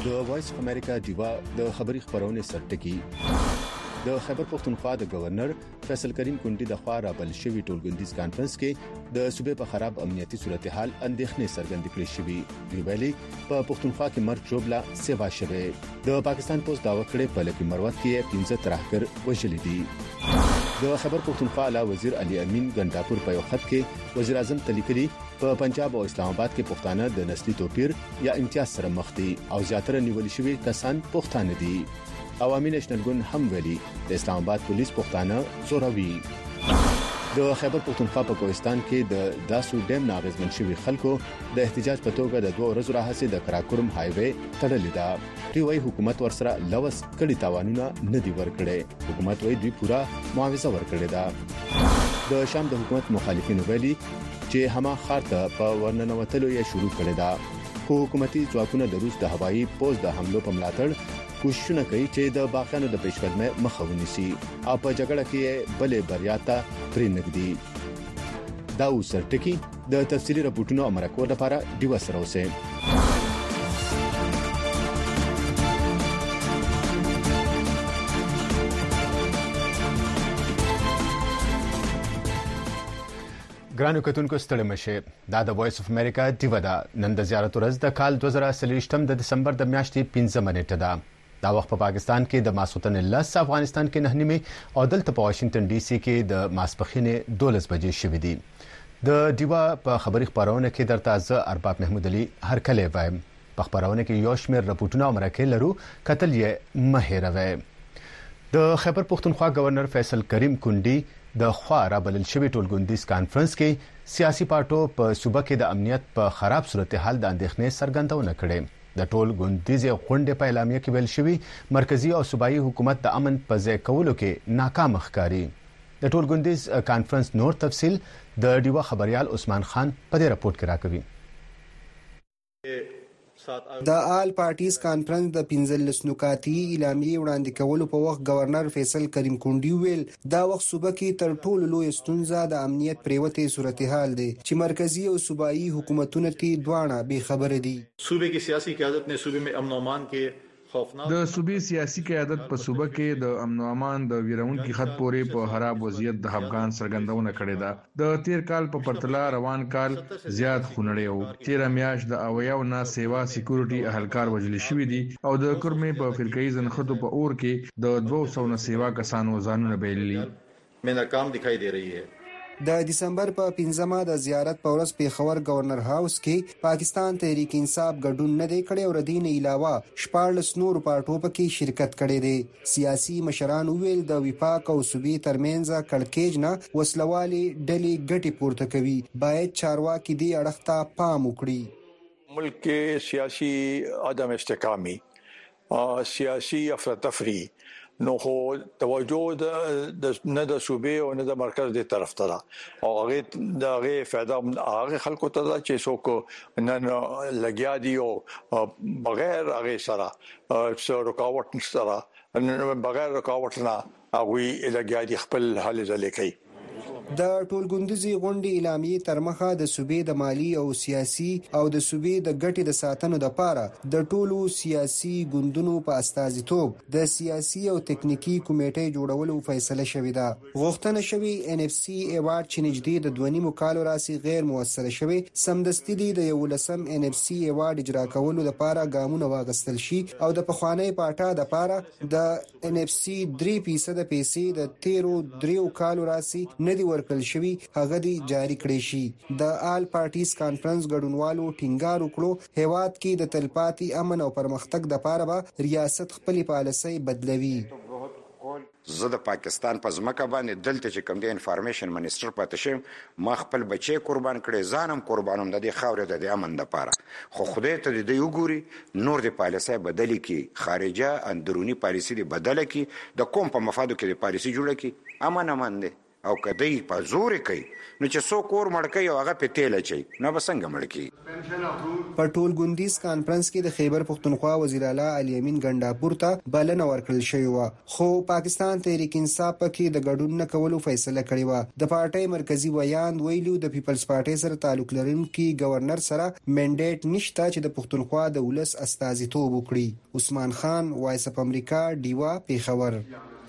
د وایس اف امریکا دیوا د خبري خبرونه سرټکی د خیبر پختونخوا د گورنر فیصل کریم کندی د خوا را بل شوی ټولګندیز کانفرنس کې د صوبې په خراب امنیتي صورتحال اندېښنې څرګندې کړې شوې ویلي په پختونخوا کې مرګ جوړلا سیوا شوه د پاکستان پوسټ داوا کړې په لکه مروت کې 15 ترهګر وژل دي د خیبر پختونخوا علا وزیر علي امین ګنداپور په یو خط کې وزیر اعظم تلیکري په پنجاب او اسلام آباد کې پښتانه د نسلي توپیر یا امتیاز سره مخ دي او زیاتره نیول شوی کسان پښتانه دي. عوامي نېشنل ګوند هم ویلي د اسلام آباد پولیس پښتانه زوروي. د خیبر پختونخوا په کوهستان کې د داسو ډیم ناغزمن شوی خلکو د احتجاج په توګه د 2 ورځې راهسي د کراکورم های وی تړلې ده. ریوي حکومت ورسره لوس کړي تاوانونه نه دی ورکړي. حکومت وایي دوی پورا معاوضه ورکړي ده. د شام د حکومت مخالفین ویلي چې هما خارته په ورننوتلو یې شروع کړی دا. حکومتي ځواکونه د روس د هوایي پوز د حملو په ملاتړ کوششونه کوي چې د باغیانو د پیشقدمۍ مخه ونیسي او په جګړه کې بلې بریا ته پرې نږدې. دا وسرټکی د تفصیلي راپورټونو او مرکو لپاره ډیو سره اوسه. ګرانو کتونکو ستړي مشه دا د وایس اف امریکا دیو دا نن د زیارت ورځ د کال 2023 د دسمبر د میاشتې 15 منېټه ده. دا وخت په پاکستان کې د ماسوتن 10 افغانستان کې 9 نیمه او دلته په واشنگټن ډي سي کې د ماسپخین 12 بجې شوې دي. د دیو په خبري خبرونه کې درته ز ارباب محمود علي هر کله وایم په خبرونه کې یو شمېر راپورټونه او مرکې لرو کتل یې مهیروي. د خیبر پختونخوا گورنر فیصل کریم کندی د خوا را بلل شوی ټولګندیز کانفرنس کې سیاسي پارټو په صوبه کې د امنیت په خراب صورتحال د اندېښنې څرګندونه کړې. د ټولګندیز غونډې په اعلامیه کې ویل شوی مرکزی او صوبایي حکومت د امن په ځای کولو کې ناکام ښکاري. د ټولګندیز کانفرنس نور تفصیل د ډیوا خبريال عثمان خان په دې راپورټ کې راکوي. د آل پارټیز کانفرنس د 15 نکاتي اعلامیه وړاندې کولو په وخت گورنر فیصل کریم کندی ویل دا وخت صوبه کې تر ټولو لوی ستونزه د امنیت پریوتې صورتحال دی چې مرکزی او صوبایي حکومتونه تی دوانه به خبره دي. صوبے کی سیاسی قیادت نے صوبے میں امن و امان کے د صوبې سیاسي قیادت په صوبه کې د امن او امان د ویرونکو خط پورې په خراب وضعیت د افغان څرګندونه کړې ده. د تیر کال په پرتله روان کال زیات خونړی و. تیر میاشت د اویاو نه سیوا سکیورټي اهلکار وژل شوی دي او د کورمې په فرقې زنخدو په اور کې د 200 نه سیوا کسانو ځانونه بیللي. میں ناکام دکھائی دے رہی ہے. د دسمبر په 15مه د زیارت په ورځ پیښور گورنر هاوس کې پاکستان تحریک انصاف ګډون نه دی کړی او ردین علاوه 14 نور پارټو پکې شرکت کړي دي. سیاسي مشران ویل د وفاق او صوبې ترمنځ کړکېج نه وسلوالي ډلې ګټي پورته کوي. باید چارواکي دې اړخ ته پام وکړي. ملک کې سیاسي عدم استحکامي سیاسي افراتفری نو خو توجه د نه د صوبې او نه د مرکز د طرف ته او هغه دغه فائدہ هغه خلکو ته چې څوک نن لګیا دي او بغیر هغه سره څو رکاوټ سره بغیر رکاوټ نه هغه لګیا دي خپل حل ځلې کوي. د ټولګندیزي غونډې اعلامیه ترمخه د صوبې د مالی او سیاسي او د صوبې د ګټې د ساتنو لپاره د ټولو سیاسي ګوندونو په استازیتوب د سیاسي او تکنیکی کمیټې جوړولو فیصله شوې ده. غوښتنه شوې NFC ایوارډ چې نږدې د 2.5 کال راسي غیر موثره شوې سمدستي د 11م NFC ایوارډ اجرا کولو لپاره ګامونه واغستل شي او د پخوانی پاټا لپاره د NFC 3% پیسې د 13 کال راسي ندی ورکل شوی هغه دی جاری کړی شي. د آل پارټیز کانفرنس ګډونوالو ټینګار وکړو هیواد کې د تلپاتي امن او پرمختګ لپاره به ریاست خپل پالیسي بدلوي. زه د پاکستان په ځمکه باندې دلته چې کوم د انفارمیشن منیسټر پاتې شم ما خپل بچي قربان کړي ځانم قربانوم د دې خاورې د امن لپاره. خو خدای ته دې وګوري نور د پالیسي بدلی کی خارجه اندرونی پالیسي دې بدله کی د کوم په مفادو کې د پالیسي جوړه کی امن دی. او کدی په زور کوي نو چې څو کور مړ کوي او هغه په تیل اچي نو بسنګ مړ کوي. په ټولګوندیز کانفرنس کې د خیبر پختونخوا وزیر اعلی علي امین ګنداپور ته بلنه ورکړل شوې و، خو پاکستان تحریک انصاف پکې د ګډون نه کولو فیصله کړې و. د پارټۍ مرکزی ویاند ویلو د پیپلز پارټۍ سره تعلق لرونکي گورنر سره منډیټ نشته چې د پختونخوا د ولس استازیتوب وکړي. عثمان خان، وایس اف امریکا، ډیوا، پیښور.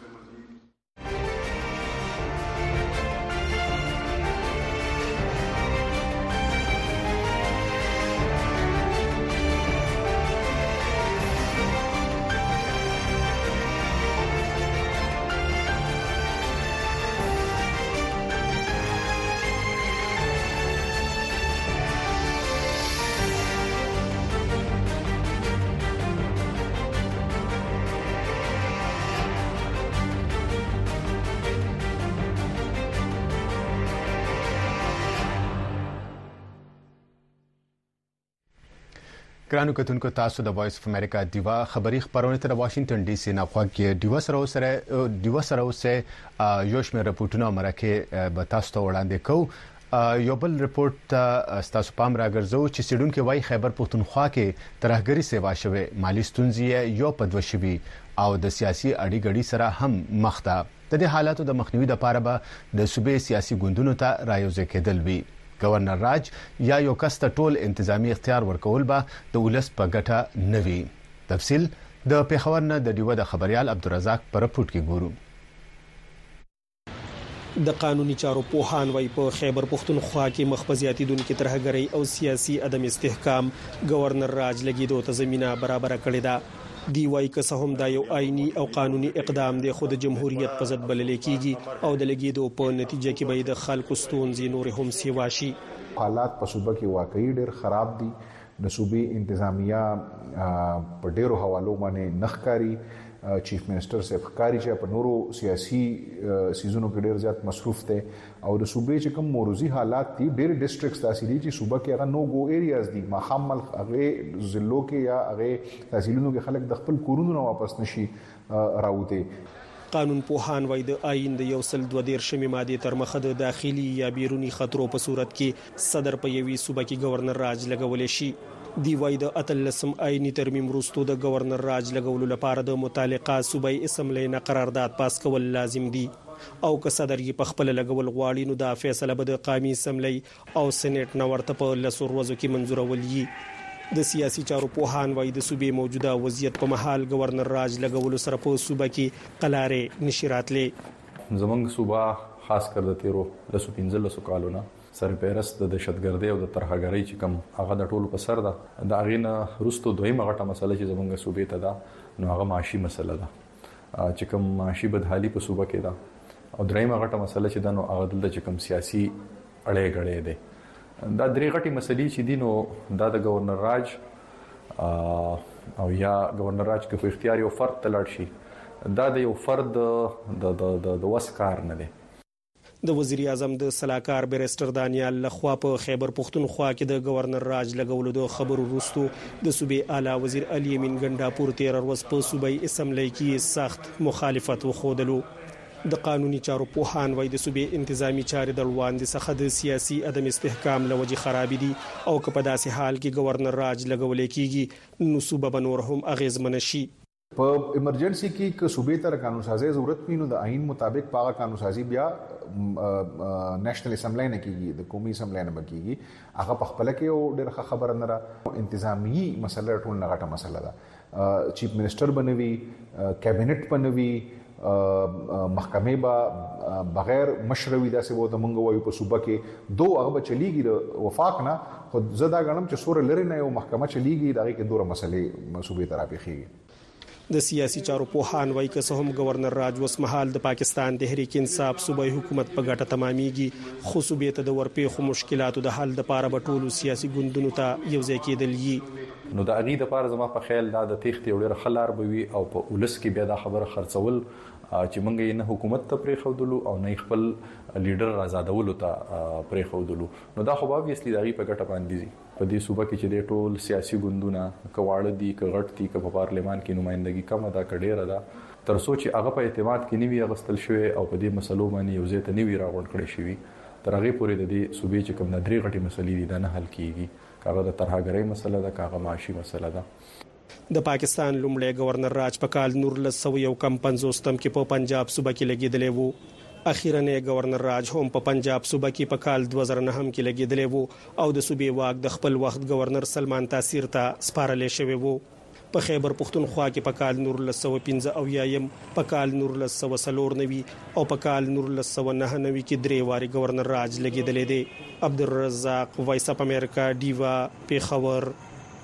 ګرانو کتونکو، تاسو د وایس اف امریکا دیوا خبری خبرونه تر واشنگټن ډي سي نه خوږی دیوا سره اوسه یو شمېر رپورټونه مرکه به تاسو ته وړاندې کوو. یو بل رپورت تاسو پام راګرځو چې سیډونکو وای خیبر پختونخوا کې ترهګری سیوا شوه، مالی ستونزې یو پدوشوي او د سیاسي اړیګړي سره هم مخ ده. د دې حالاتو د مخنیوي لپاره به د صوبې سیاسي ګوندونو ته رايوځي کېدل وی. گورنر راج یا یو کس ته ټول انتظامی اختیار ورکول به د ولس په ګټه نه وي. تفصیل د پیښور نه د ډیوه د خبريال عبدالرزاق پر رپورت کې ګورو. د قانوني چارو پوهان وای په خیبر پختونخوا کې مخبزياتي دونکو ترهګرۍ او سیاسي عدم استحکام گورنر راج لګیدو ته زمينه برابر کړې ده. دی وای که څه هم دا یو آئینی او قانوني اقدام دی، خو د جمهوریت په ضد بلل کېږي او د لګیدو په نتیجه کې به د خلکو ستونزې نور هم سیوا شي. حالات په صوبه کې واقعي ډېر خراب دي. د صوبې انتظامیه په ډېرو حوالو باندې نخکاری، چیف منسٹر صاحب ښکاری چې په نورو سیاسي سیزونو کې ډېر زیات مصروف دي او د صوبې چې کوم موروزی حالات دي ډېر ډیسټریکټس داسې دي چې صوبه کې هغه نو گو ایریاز دي، ماخامل هغه ضلعو کې یا هغه تحصیلونو کې خلک د خپل کورونو نه واپس نشي راوته. قانون پوهان وای د آئین د 132 ماده تر مخه د داخلي یا بیرونی خطرو په صورت کې صدر په یوي صوبه کې گورنر راج لګولې شي. دی وای د اتلسم آئینی ترمیم وروسته د گورنر راج لګولو لپاره د متعلقه صوبای اسمبلی نه قرارداد پاس کول لازم دي او که صدر یې په خپل لګول غواړي نو دا فیصله به د قومي اسمبلی او سېنات نه ورته په لسو ورځو کې منزورول وي. د سیاسي چارو پوهان وای د صوبې موجوده وضعیت په محل گورنر راج لګولو سره په صوبه کې قلارې نشراتلې. زمونږ صوبه خاص کر د تیرو لسو 15 کالونه سرپرست د دهشتګردۍ او د ترهګرۍ چې کوم هغه د ټولو په سر ده. د اغینه روستو دویمه غټه مسله چې زمونږ صوبې ته ده نو هغه معاشي مسله ده چې کوم معاشي بدحالي په صوبه کې ده او دریمه غټه مسله چې ده نو هغه د چې کوم سیاسي اړې غړې ده. دا درې غټي مسلې چې دي نو دا د گورنر راج او یا گورنر راج کې په اختیار یو فرد تلړ شي دا د یو فرد د وسکار نه دی. د وزیر اعظم د صلاحکار بیرستر دانیال لخوا په خیبر پختونخوا کې د گورنر راج لګولو د خبرو وروسته د صوبې اعلی وزیر علي امین ګنداپور تیر ورځ په صوبې اسمبلی کې سخت مخالفت وښودلو. د قانوني چارو پوهان وای د صوبې انتظامی چارې د لوند څخه د سیاسي عدم استحکام لوجه خراب دي او که په داسې حال کې گورنر راج لګولې کیږي نو صوبه بنور هم اغیزمن شي. په ایمرجنسي کې که صوبې ته قانون سازي ضرورت وي نو د آئین مطابق پاغه قانون سازي بیا نېشنل اسمبلی نه کیږي، د قومي اسمبلی نه بکیږي. هغه په خپل کې یو ډېر خبره نه را انتظامی مسله ټول نه غټه مسله ده. چیف منسٹر بنوي، کابینټ بنوي، محکمه با بغیر مشروي داسې وو د منګو وایو په صوبه کې دو هغه چلیږي د وفاق نه خو زدا غنم چې سور لري نه یو محکمه چلیږي دغه کې دوه مسلې صوبې ترابېږي. د سیاسي چارو پوهان وای که څه هم گورنر راج وس محل د پاکستان تحریک انصاف صوبای حکومت په ګټه تمامېږي خو صوبې ته د ورپېښو مشکلاتو د حل لپاره به ټولو سیاسي ګوندونو ته یوځای کېدل یي. نو د اغي د لپاره زما په خیال دا د تېښتې وړ خلار بوي او په ولس کې بیا دا خبره خرڅول چې مونږ یې نه حکومت ته پرې خودلو او نه خپل لیډر آزادولو ته پرې خودلو نو دا خو obviously دغه په ګټه باندې دي. په دې صوبه کې چې د ټول سیاسي ګوندونه کواړه دي کغټ دي په پارلمان کې نمائندګي کم ده کډېره ده تر سوچ هغه په اعتماد کې نیوي غستل شوی او په دې مسلو باندې یو ځای ته نیوي راغونډ کړی شوی تر هغه پورې د دې صوبې چې کوم درې غټي مسلې دي دا نه حل کیږي کاغه د ترهګرۍ مسله ده کاغه معاشي مسله ده د پاکستان لومړی گورنر راج په کال 1950 کې په پنجاب صوبه کې لګیدلی وو. اخیرنی گورنر راج هم په پنجاب صوبه کې په کال 2009 کې لګیدلی وو او د صوبې واک د خپل وخت گورنر سلمان تاثیر ته سپارل شوی وو. په خیبر پختونخوا کې په کال 1915 په کال 1994 او په کال 1999 کې درې واري گورنر راج لګیدلی دی. عبدالرزاق وایس اپ امریکا دیوا پیښور.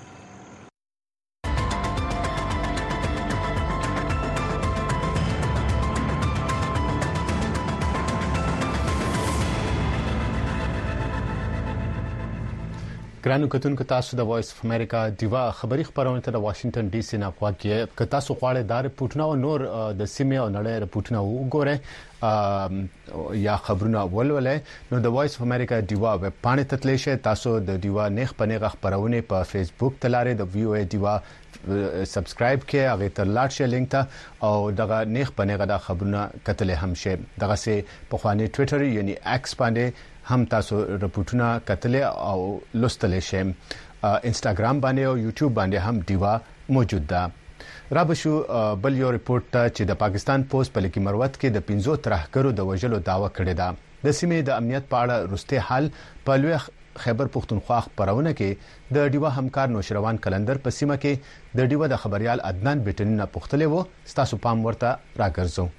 ګرانو کتونکو تاسو د وایس اف امریکا دیوا خبری خبرونه ته د واشنگټن ډي سي نه غواړئ که تاسو غواړئ دا رپورټونه او نور د سیمې او نړۍ رپورټونه وګورئ یا خبرونه ولولئ نو د وایس اف امریکا دیوا ویب پاڼې ته تللی شئ. تاسو د دیوا نیغ په نیغه خبرونه په فیسبوک تلاره د وی او ای دیوا سبسکرایب کړئ هغه ته لاړ شئ لینک ته او دغه نیغ په نیغه د خبرونه کتلې هم شئ. دغه سه په خواني ټوئیټر یعنی ایکس باندې هم تاسو رپورټونه کتلې او لوستلې شئ. انستګرام باندې او یوټیوب باندې هم دیوا موجود ده. را بشو بل یو رپورټ چې د پاکستان پوسټ په لکی مروت کې د 15 ترهګرو د وژلو داوا کړې ده. د سیمې د امنیت په اړه رسته حال په لوی خیبر پختونخوا خبرونه کې د دیوا همکار نوشروان کلندر په سیمه کې د دیوا د خبريال عدنان بیٹن نه پختلې وو. ستاسو پام ورته راګرځو.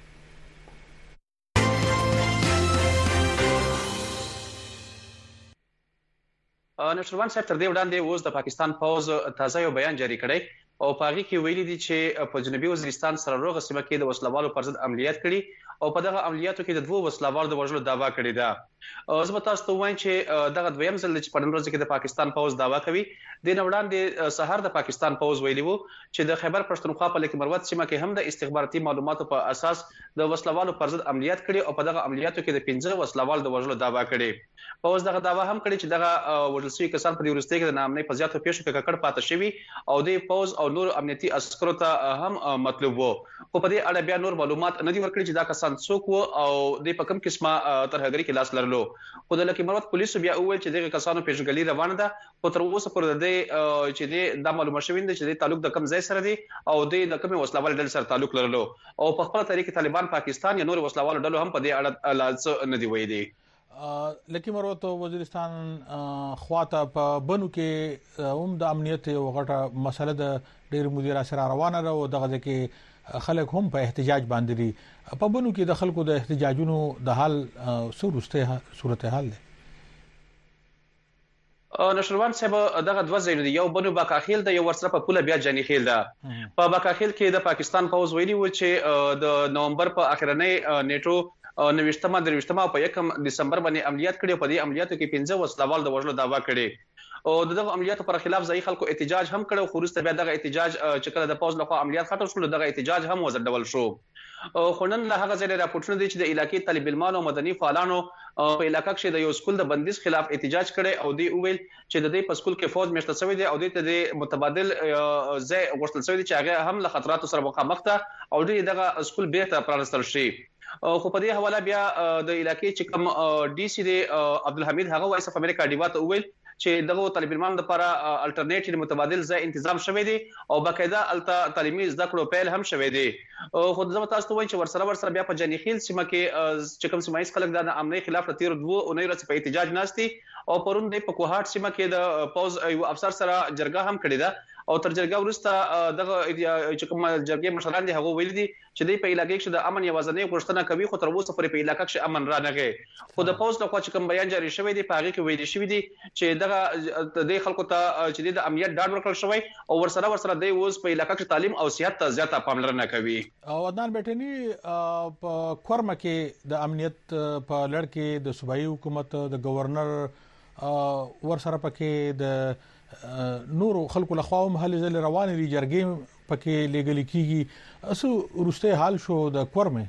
نشروان صاحب تر دې وړاندې اوس د پاکستان پوز تازه یو بیان جاری کړی او پاغي کې ویلي دي چې په جنوبي وزیرستان سره روغه سیمه کې د وسلوالو پر ضد عملیات کړي او په دغه عملیاتو کې د دوه وسلوالو د وژلو داوا کړې ده. زه به تاسو ته وایم چې دغه دویم ځل چې په نن ورځ کې د پاکستان پوز داوا کوي. د نن وړاندې سهار د پاکستان پوز ویلي وو چې د خیبر پښتونخوا په لکه مروت سیمه کې هم د استخباراتي معلوماتو په اساس د وسلوالو پر ضد عملیات کړي او په دغه عملیاتو کې د 15 وسلوالو د وژلو داوا کړي. پوز دغه داوا هم کړي چې دغه وژل شوی کسان په ورسته کې د نامنۍ په زیاتو پیښو کې ککړ پاتې شوی او د پوز او نور امنیتي عسکرو ته هم مطلوب وو. خو په دې اړه بیا نور معلومات نه دي ورکړي چې دا کسان څوک وو او د په کوم قسمه ترهګری کې لاس لرلو. خو د لکه مروت پولیسو بیا وویل چې دغه کسانو پیژنګلي روانه ده خو تر اوسه پورې د چې د معلومه شوی دی چې د تعلق د کم ځای سره دی او د کومه وسلوال ډلې سره تعلق لرلو او په خپل طریقې طالبان پاکستان یا نور وسلوال ډلو هم په دې اړه لاڅ نه دی ویلي. لکه مروت وزیرستان خواته په بنو کې هم د امنیت او غټه مسله د ډېر مدیر سره روانه ده او دغه کې خلک هم په احتجاج باندې دي. په بنو کې د خلکو د احتجاجونو د حال سورسته صورتحال ده. نشروان صاحب دغه دوه ځایونه دي. یو بنو باکاخیل د یو ورسره په پوله بیا جانی خیل ده. په باکاخیل کې د پاکستان پوز ویلي و چې د نومبر په اخرنۍ نیټو 29 په 1 دسمبر باندې عملیات کړي په دې عملیاتو کې 15 وسلوال د وژلو داوا کړي او دغه عملیاتو پر خلاف ځای خلکو احتجاج هم کړو. خو وروسته بیا دغه احتجاج چې کله د پوز لخوا عملیات ختم شول دغه احتجاج هم وزړول شو. خو نن له هغه ځای راپورټونه دي چې د علاقې طالب علمانو او مدني فعالانو په علاقې کې د یو سکول د بندیز خلاف احتجاج کړي او دی ویل چې د دې په سکول کې فوج مشته شوی دی او د متبادل ځای غوښتل شوی دی چې هغه هم له خطراتو سره مخامخ ده او دغه سکول بیرته پرانستل شي. خو په دې حواله بیا د علاقې چې کوم ډي سي دی عبدالحمید هغه وایس اف امریکا دیوا ته ویل چې دغه طالب علمانو لپاره الټرنیټیو متبادل ځای تنظیم شوی دی او باقاعده الته تعلیمي زده کړو پیل هم شوی دی. خو زه تاسو ته وایم چې ورسره بیا په جنیخیل سیمه کې چې کوم سیمایي خلک د امنیت خلاف تیر 2 اونۍ راځي په احتجاج ناشتي او پرون د په کوهات سیمه کې د پوز یو افسر سره جرګه هم کړې ده او تر جرګه وروسته دغه چې کوم جرګې مشران دي هغه ویل دي چې د په علاقې کې د امن یوازنۍ غوښتنه کوي خو تر اوسه پورې په علاقې کې امن را نغی. خو د پوز لخوا چې کوم بیان جاری شوی دی په هغه کې ویل شوی دی چې دغه د خلکو ته چې د امنیت ډاډ ورکړل شوی او ورسره د اوس په علاقې کې تعلیم او صحت ته زیاته پاملرنه کوي. او عدنان بیٹنی په کورمه کې د امنیت په لړ کې د صوبایي حکومت د گورنر ورسره پکې د نورو خلکو لخوا هم هلي ځل روان دي جرګې پکې لګل کیږي اسو ورسته حال شو د کورمه.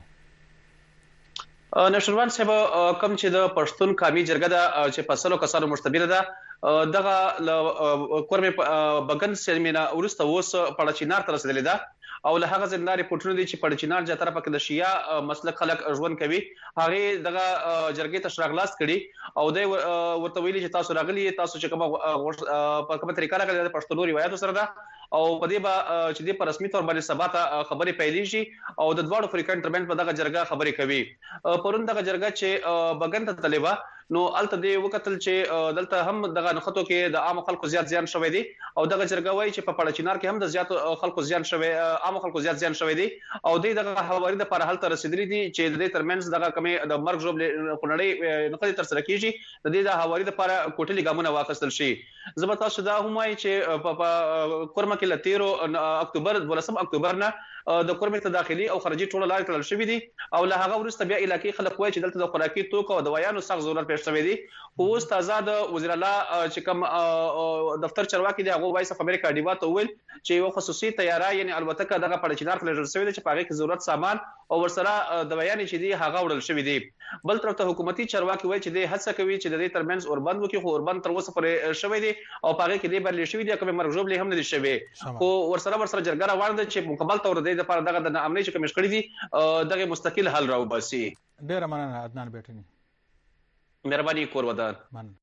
نشروان صاحب کوم چې د پښتون قومي جرګه د چې فصلو کسانو مشتبه ده دغه کورمه بغن سیمینه ورسته وس پړچینار تر رسیدلې ده او له هغه ځنه ریپورټونه دي چې پړچینار جاتره پکې د شیا مسلک خلک ژوند کوي هغه دغه جرګې ته شراغلاس کړي او د ورته ویلي چې تاسو راغلي تاسو چې په کومه طریقه راغلي د پښتنو روایتو سره ده او په دې چې د رسمي تور باندې سبا ته خبرې پیلې شي او د دوه فریقین ترمن په دغه جرګه خبرې کوي پرون دغه جرګه چې بغن ته طالبا نو الته دی وکتل چې دلته هم دغه نخټو کې د عام خلکو زیات زیان شوی دی او دغه جرګه وایي چې په پړچینار کې هم د زیات خلکو زیان شوی عام خلکو زیات زیان شوی دی او دغه حواري د پر حالت رسیدلی دي چې د ترمنځ دغه کمې د مرګ جوړ خنړې نقطې تر سره کیږي د دې د حواري د پر کوټلي ګامونه واخیستل شي زبر تاسو دا هم وایي چې په کورمه کې لتیرو اکتوبر 12 اکتوبر نه د کورمه ته داخلي او خارجي ټوله لارې تړل شوې دي او له هغه وروسته بیا علاقې خلک وایي چې دلته د خوراکي توکو او دوايانو سخت ضرورت پېښ شوی دی اوس تازه د وزیر الله چې کوم دفتر چرواکي دی هغه وایي خبرې کاډیوا ته ویل چې یو خصوصي تیاره یعنی البته دغه پړچینار فلټر شوی دی چې پاره کې ضرورت سامان او ورسره دوايانې چې دی هغه وړل شوی دی بل طرف ته حکومتي چرواکي وایي چې د هڅه کوي چې د دې ترمنځ اوربند وکړي خو اوربند تر اوسه پرې شوی دی او پاره کې دی بل شوی دی کوم مرګ جوړ هم نه دی شوی خو ورسره جرګه روان ده چې مکمل تور دی د لپاره دغه د امنیت چې کمیش کړی دي دغه مستقل حل راو باسي ډیر مننه عدنان بیٹنی مهرباني کور ودان مننه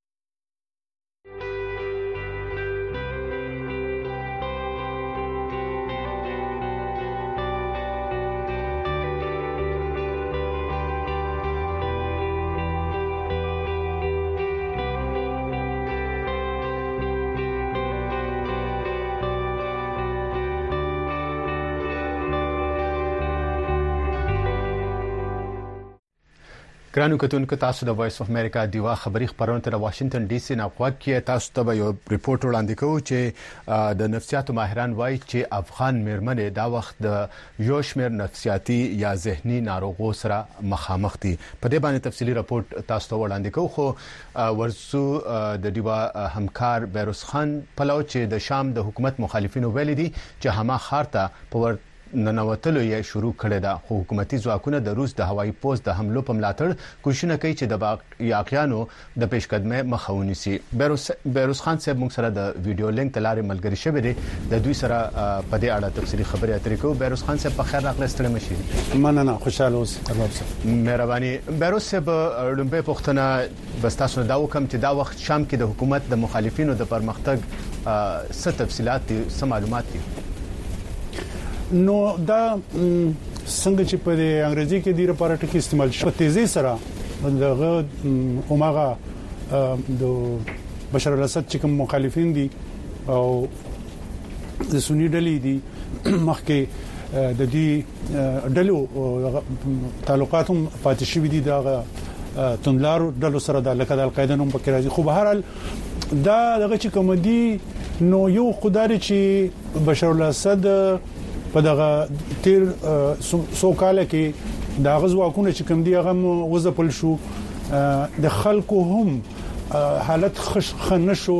ګرانو کتونکو تاسو د وایس اف امریکا دیوا خبری خبرونه تر واشنگټن ډي سي نه غوښتي تاسو ته یو ریپورت وړاندې کوو چې د نفسیاتو ماهران وایي چې افغان میرمنې دا وخت د یو شمېر نفسیاتي یا ذهني ناروغو سره مخامخ دي په دې باندې تفصیلی ریپورت تاسو ته وړاندې کوو خو ورسو د دیوا همکار بیروز خان پلو چې د شام د حکومت مخالفینو ویلي دي چې هما خارته په ننوتلو یې شروع کړی دا خو حکومتي ځواکونه د روس د هوایي پوسټ د حملو په ملاتړ کوشش کوي چې د یاقیانو د پیشقدمۍ مخه ونیسي بیروز خان صاحب موږ سره د ویډیو لینک تلاري ملګری شوی دی د دوی سره په دې اړه تفصیلی خبرې اترې کوو بیروز خان صاحب په خیر راغلی ستړي مشي مننه خوشاله اوسئ مهرباني بیروز صاحب لومبه پښتنه بس تاسو دا وکم چې دا وخت شام کې د حکومت د مخالفینو د پرمختګ څه تفصيلات دي څه معلومات دي نو دا څنګه چې په انګریزي کې د لپاره ټکی استعمال شو تیزی سره دغه اوماغه د بشار الاسد چې کوم مخالفین دي او د سنی ډلې دي مخکې د دې ډلو تعلقاتهم پاتې شوی دي دغه تندلارو ډلو سره د لکه د القاعده نوم پکې راځي خو به هر حال دا دغه چې کوم دي نو یو خدای چې بشار الاسد په دغه تیر سو کال کې دا غزواکونه چې کوم دی هغه وځپل شو د خلکو هم حالت خنشو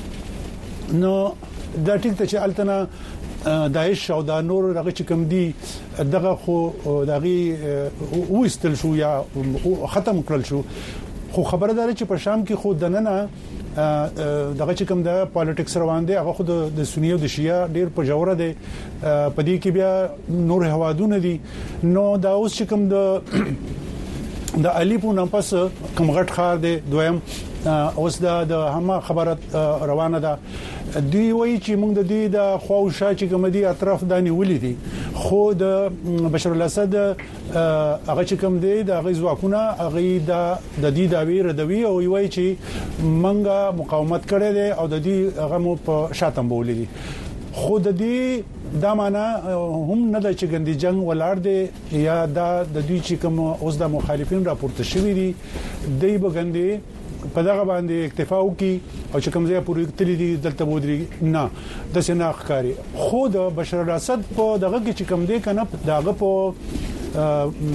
نو دا ټیک ته چې التنا داعش او دا نور دغه چې کوم دی دغه خو دغه وستل شو یا ختم کړل شو خو خبرداري چې په شام کې خو دننه دغه چې کوم د پالیټکس روان دي هغه خود د سنی او د شیعه ډیر په جوړه دي په دې کې بیا نور هوادونه دي نو دا اوس چې کوم د الیپو نه پس کوم غټ خار دی دویم اوس د همه خبره روانه ده دی وایي چې موږ د دې د خواوشا چې کوم دي اطراف دانی ولې دي خو د بشار الاسد هغه چې کوم دی د غزواکونه هغه د دې داوی ردوی او وایي چې منګه مقاومت کړي دي او د دې هغه مو په شاتم بولې دي خو د دې دا معنا هم نه د چې ګندې جنگ ولار دي یا د دوی چې کوم اوس د مخالفین راپورته شوی دي دوی بګندې په دغه باندې اکتفا وکي او چې کوم ځای پورې تللی دي دلته بودري نه د سناخ کاری خو د بشار الاسد په دغه کې چې کوم دی کنه دغه په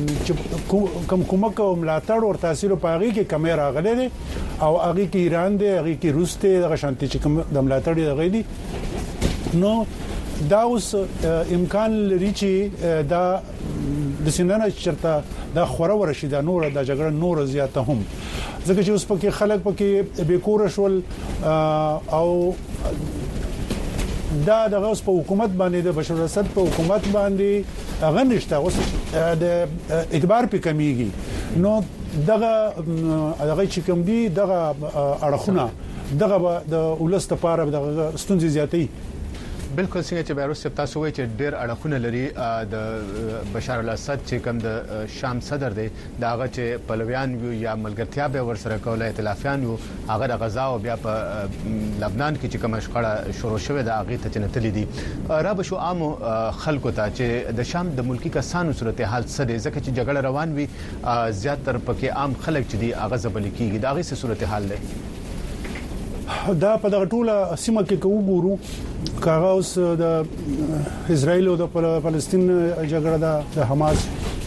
کوم کومک او ملاتړ او تاثیر په هغه کې کیمرا غلې دي او هغه کې ایران دی هغه کې روس دی دغه شانتي چې کوم د ملاتړ دغه دي نو دا اوس امکان لري چې دا د سینانه چرته دا خوره ورشي دا نور د جګړه نور زیاته هم ځکه چې اوس پکې خلک پکې بیکور شول او دا د غوس په حکومت باندې د بشار الاسد په حکومت باندې هغه نشته اوس د اعتبار په کمیږي نو دغه چې کوم دي دغه اړخونه دغه د ولست لپاره دغه ستونزې زیاتې بالکل څنګه چې بیروس تاسو وایي چې ډېر اړخونه لري د بشار الاسد چې کوم د شام صدر دی دا هغه چې پلویان وي یا ملګرتیا به ورسره کوله ائتلافیان وي هغه د غزا او بیا په لبنان کې چې کوم شخړه شروع شوه د هغه ته چنتلې دي را به شو عام خلکو ته چې د شام د ملکی کسانو صورتحال څه دی ځکه چې جګړه روان وي زیاتره پکې عام خلک چې دی هغه ځبل کیږي دا هغه صورتحال دی دا په دغه ټوله سیمه کې وګورو کاغه اوس د اسرایل او د فلسطین جګړه د حماس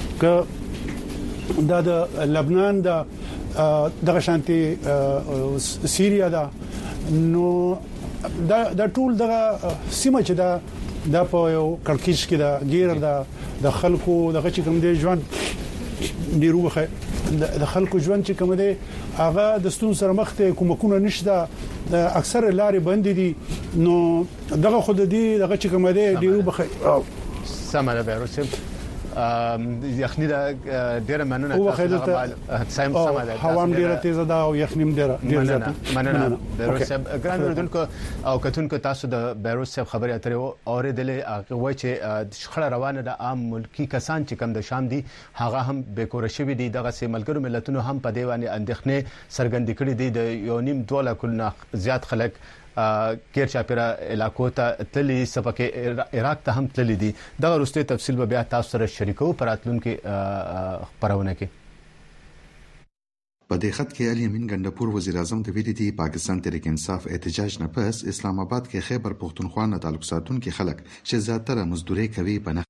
ک د لبنان د شانتي سیریا دا نو دا ټول دغه سیمه چې دا په یو کړکیش کې دا غیر د خلکو دغه چې کوم دی ژوند ډیروخه د خلکو ژوند چې کوم دی هغه د ستون سره مخ ته کومکونه نشته اکثر لارې بند دي نو دغه خود دي دغه چې کوم دی ډیرو بخیر سمره بیروس یخنی دا ډیره مننه تاسو سم سمه هوا ډیره تیزه ده او یخنیم ډیره مننه بیروس ګران وروډونکو او کتونکو تاسو د بیروس خبري اترې اوریدلې هغه وایي چې شخړه روانه د عام ملکی کسان چې کم د شام دي هغه هم بیکور شوی دي دغه سي ملګرو ملتونو هم په دیوانه اندېښنې سرګند کړي دي د یو نیم 2 لک زیات خلک کیر چاپیرا علاقو ته تللی سبکه عراق ته هم تللی دي دا وروسته تفصیل به بیا تاسو سره شریکو پراتلون کې خبرونه کې په دې خط کې علي امین ګندپور وزیر اعظم د ویلي دي پاکستان تحریک انصاف احتجاج نه پس اسلام آباد کې خیبر پختونخوا نه تعلق ساتونکو خلک چې زیاتره مزدوري کوي په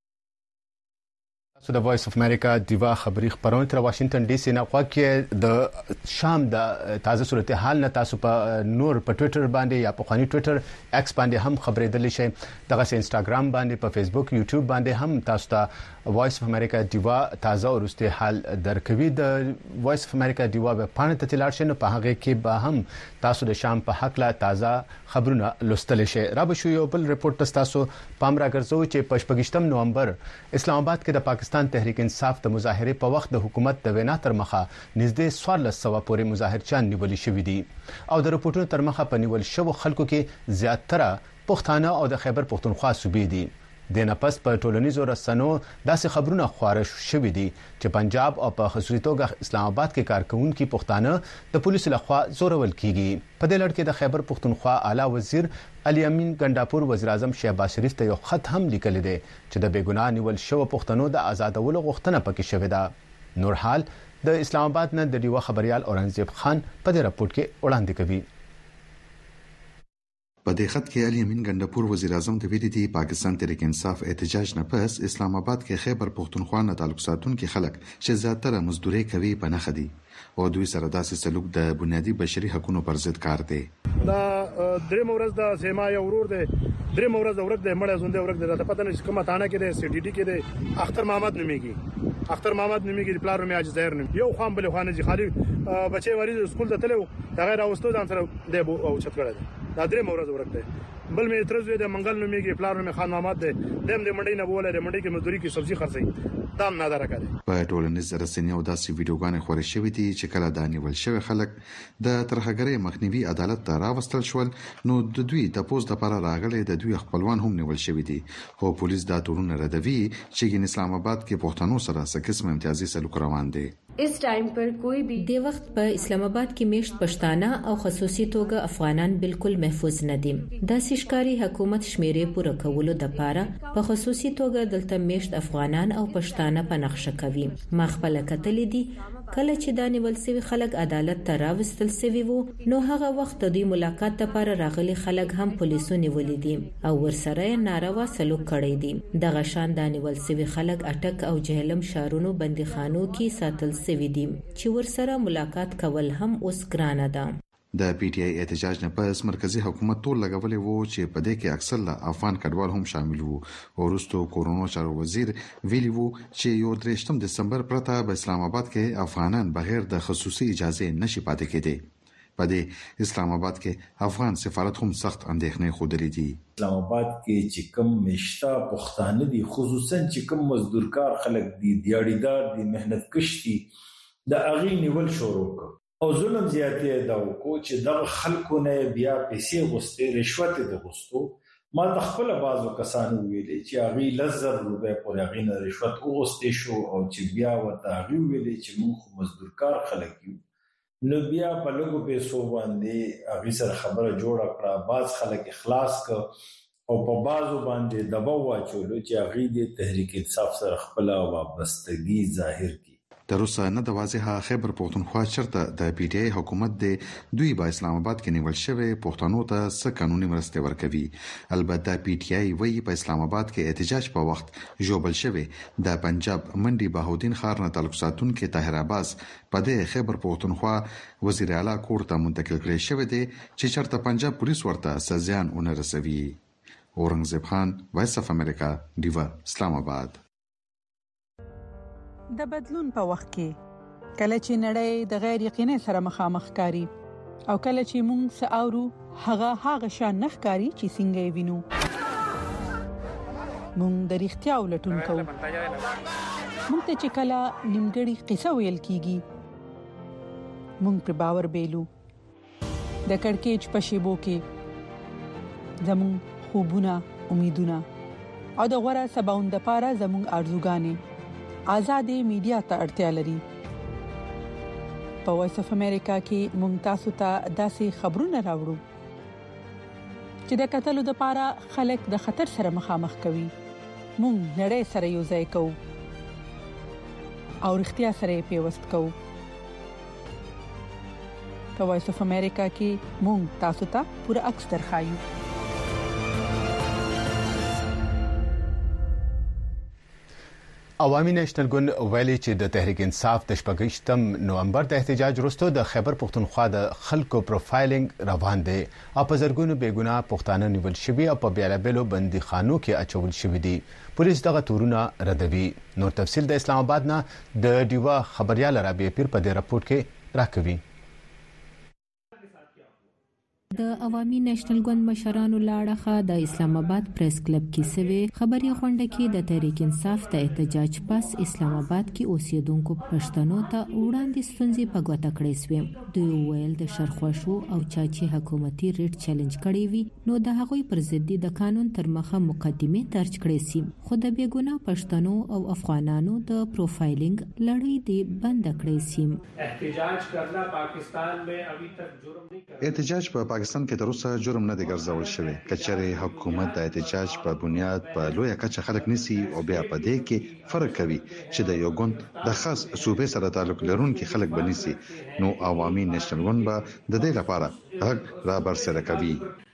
د وایس اف امریکا دیوا خبری خبرونه تر واشنگټن ډي سي نه خواکې د شام د تازه صورتحال نه تاسو په نور په ټوئیټر باندې یا په خاني ټوئیټر ایکس باندې هم خبرېدل شي دغه انستګرام باندې په فیسبوک یوټیوب باندې هم تاسو ته وایس اف امریکا دیوا تازه ورسته حال درکوي د وایس اف امریکا دیوا په پانه ته تلل شي نو په هغه کې به هم تاسو د شام په حق لا تازه خبرونه لوستل شي را به شو یو بل ریپورت تاسو پام راګرځو چې په 28 نومبر اسلام آباد کې د پاکستان تحریک انصاف د مظاهره په وخت د حکومت د وینا تر مخه نږدې 1400 پورې مظاهرچیان نیول شوې دي او د رپورټونو تر مخه په نیول شوو خلکو کې زیاتره پښتانه او د خیبر پختونخوا صوبې دي د نه پس په ټولنیزو رسنیو داسې خبرونه خبره شوې دي چې پنجاب او په خصوصي توګه اسلام آباد کې کارکونکو پښتانه د پولیسو لخوا زورول کیږي په دې لړ کې د خیبر پختونخوا اعلی وزیر علي امین ګنداپور وزیر اعظم شهباز شریف ته یو خط هم لیکل دي چې د بیګناه نیول شوو پښتنو د آزادولو غوښتنه پکې شوې ده نور حال د اسلام آباد نه د دیوا خبريال اورنګزیب خان په دې راپورټ کې وړاندې کوي په دې خط کې علي امین ګندپور وزیر اعظم ته ویلي دي پاکستان تحریک انصاف احتجاج نه پس اسلام آباد کې خیبر پختونخوا نه تعلق ساتونکو خلک چې زیاتره مزدوري کوي په نخ دي او دوی سره داسې سلوک د بنیادی بشري حقوقو پر ضد کار دی دا درې مورز د سیما یو ورور دی درې مورز ورک د مړه زونده ورک د پته نشي کومه تانه کې د سی ډي ډي کې د اختر محمد نوميږي اختر محمد نوميږي پلار مې اج ظاهر نوم یو خام بل خوانه جي خالي بچي وری سکول ته تلو هغه راوستو ځان سره دی او چت کړه دا درې مورز ورک دی بل مې ترځوي د منګل نوميږي پلار مې خان محمد دی دم د منډي نه بوله د منډي کې مزدوري کې سبزي خرڅي دام نه درکړي په ټولنیز رسنیو داسې ویډیوګانې خوري شوې دي چې کله د نیول شوی خلک د ترهګرۍ مخنیوي عدالت ته راوستل شول نو د دوی د پوز د لپاره راغلي د دوی خپلوان هم نیول شوی دي خو پولیس دا تورونه ردوي چې اسلام آباد کې پښتنو سره څه قسم امتیازي سلوک روان دي اس ټایم پر کوئی بھی د وخت په اسلام آباد کې میشت پښتانه او خصوصي توګه افغانان بالکل محفوظ نه دي د سشکاري حکومت شمیرې پوره کولو د لپاره په خصوصي توګه دلته میشت افغانان او پښتانه په نقشه کوي مخبل کتل دي کله چې د نیول سوي خلک عدالت ته راوستل سوي وو نو هغه وخت د دوی ملاقات لپاره راغلي خلک هم پولیسو نیولې دي او ورسره ناروا سلوک کړی دي د غشان د نیول سوي خلک اٹک او جهلم شارونو بنديخانو کې ساتل سوي دي چې ورسره ملاقات کول هم اوس ګرانه ده د پی ټی آی احتجاج نه پس مرکزی حکومت ټول لګولې وو چې په دې کې اکثر له افغان کډوال هم شامل وو او وروسته کورونو چارو وزیر ویلی وو چې یو 3 دسمبر پرته په اسلام آباد کې افغانان بغیر د خصوصي اجازه نشي پاتې کېدي په دې اسلام آباد کې افغان سفارت هم سخت اندېښنې خوده دي. اسلام آباد کې چې کوم مشتا پښتانه دي خصوصا چې کوم مزدورکار خلک دي دیاړیدار دي مهنت کش دي د اغي نیول شروع او ظلم زیاتې دا کو چې د خلکو نه بیا پیسې غوستې رشوت د غوستو ما د خپل بازو کسانو ویلي چې اغي لزر روپے پر اغي نه رشوت غوستې شو او چې بیا وته اغي ویلي چې موږ مزدورکار خلک یو نو بیا په لګو پیسو باندې اغي سره خبره جوړه کړه باز خلک اخلاص ک او په بازو باندې دباو واچولو چې اغي د تحریک انصاف سره خپل وابستګي ظاهر کی. تر اوسه نه د واضحه خیبر پښتونخوا چرته د پی ټی آی حکومت د دوی په اسلام آباد کې نیول شوی پښتنو ته څه قانوني مرسته ورکوي. البته پی ټی آی وایي په اسلام آباد کې احتجاج په وخت جوړل شوی د پنجاب منډي بهاودین ښار نه تعلق ساتونکو طاهر عباس په د خیبر پښتونخوا وزیر اعلی کور ته منتقل کړی شوی دی چې چرته پنجاب پولیس ورته سزیان اون رسوي. اورنګزیب خان وایس اف امریکا دیوا اسلام آباد. د بدلون په وخت کې کله چې نړۍ د غیر یقیني سره مخامخ کاری او کله چې موږ ساورو هغه شان نخکاری چې څنګه وینو موږ د اړتیا ولټون کوو موږ ته چې کله نیمګړی قصه ویل کیږي موږ پر باور بیلو د کڑکېچ په شیبو کې زموږ خوبونه امیدونه او د غوړه سباوند لپاره زموږ ارزوګانې آزادې میډیا ته اړتیا لري. په وایس اف امریکا کې مونږ تاسو ته داسې خبرونه راوړو چې د قتلو لپاره خلک د خطر سره مخامخ کوي. مونږ نړۍ سره یو ځای کوو او اړتیا سره پیوست کوو. په وایس اف امریکا کې مونږ تاسو ته پوره عکس درخایو. عوامي نېشنل ګوند ویلي چې د تحریک انصاف د 28 نومبر د احتجاج وروسته د خیبر پښتونخوا د خلکو پروفایلینګ روان دي او په زرګونو بیګناه پښتانه نیول شوي او په بیلابلو بندي خانو کې اچول شوي دي. پولیس دغه تورونه ردوي. نور تفصيل د اسلام آباد نه د ډیوا خبريال رابعه پیر په دې راپور کې راکوي. د عوامي نېشنل ګوند مشرانو لاړه د اسلام آباد پریس کلب کې سوي خبري غونډه کې د تحریک انصاف د احتجاج پس اسلام آباد کې اوسیدونکو پښتنو ته وړاندې ستونزې په ګوته کړې سوې. دوی ویل د شرخوشو او چاچي حکومتي ریټ چیلنج کړی وي نو د هغوی پر ضد د قانون تر مخه مقدمه درج کړې سي. خو د بیګناه پښتنو او افغانانو د پروفایلینګ لړۍ دی بند کړې سي. احتجاج کرنا پاکستان में अभी तक जुर्म नहीं कर احتجاج په پاکستان کې تر اوسه جرم نه دی ګرځول شوی. کچره حکومت د احتجاج په بنیاد په لوی کچه خلک نسی او بیا په دې کې فرق کوي چې د یو ګوند د خاص صوبې سره تعلق لرونکي خلک بنسي نو عوامي نېشنل ګوند به د دې لپاره حق را برسره کوي.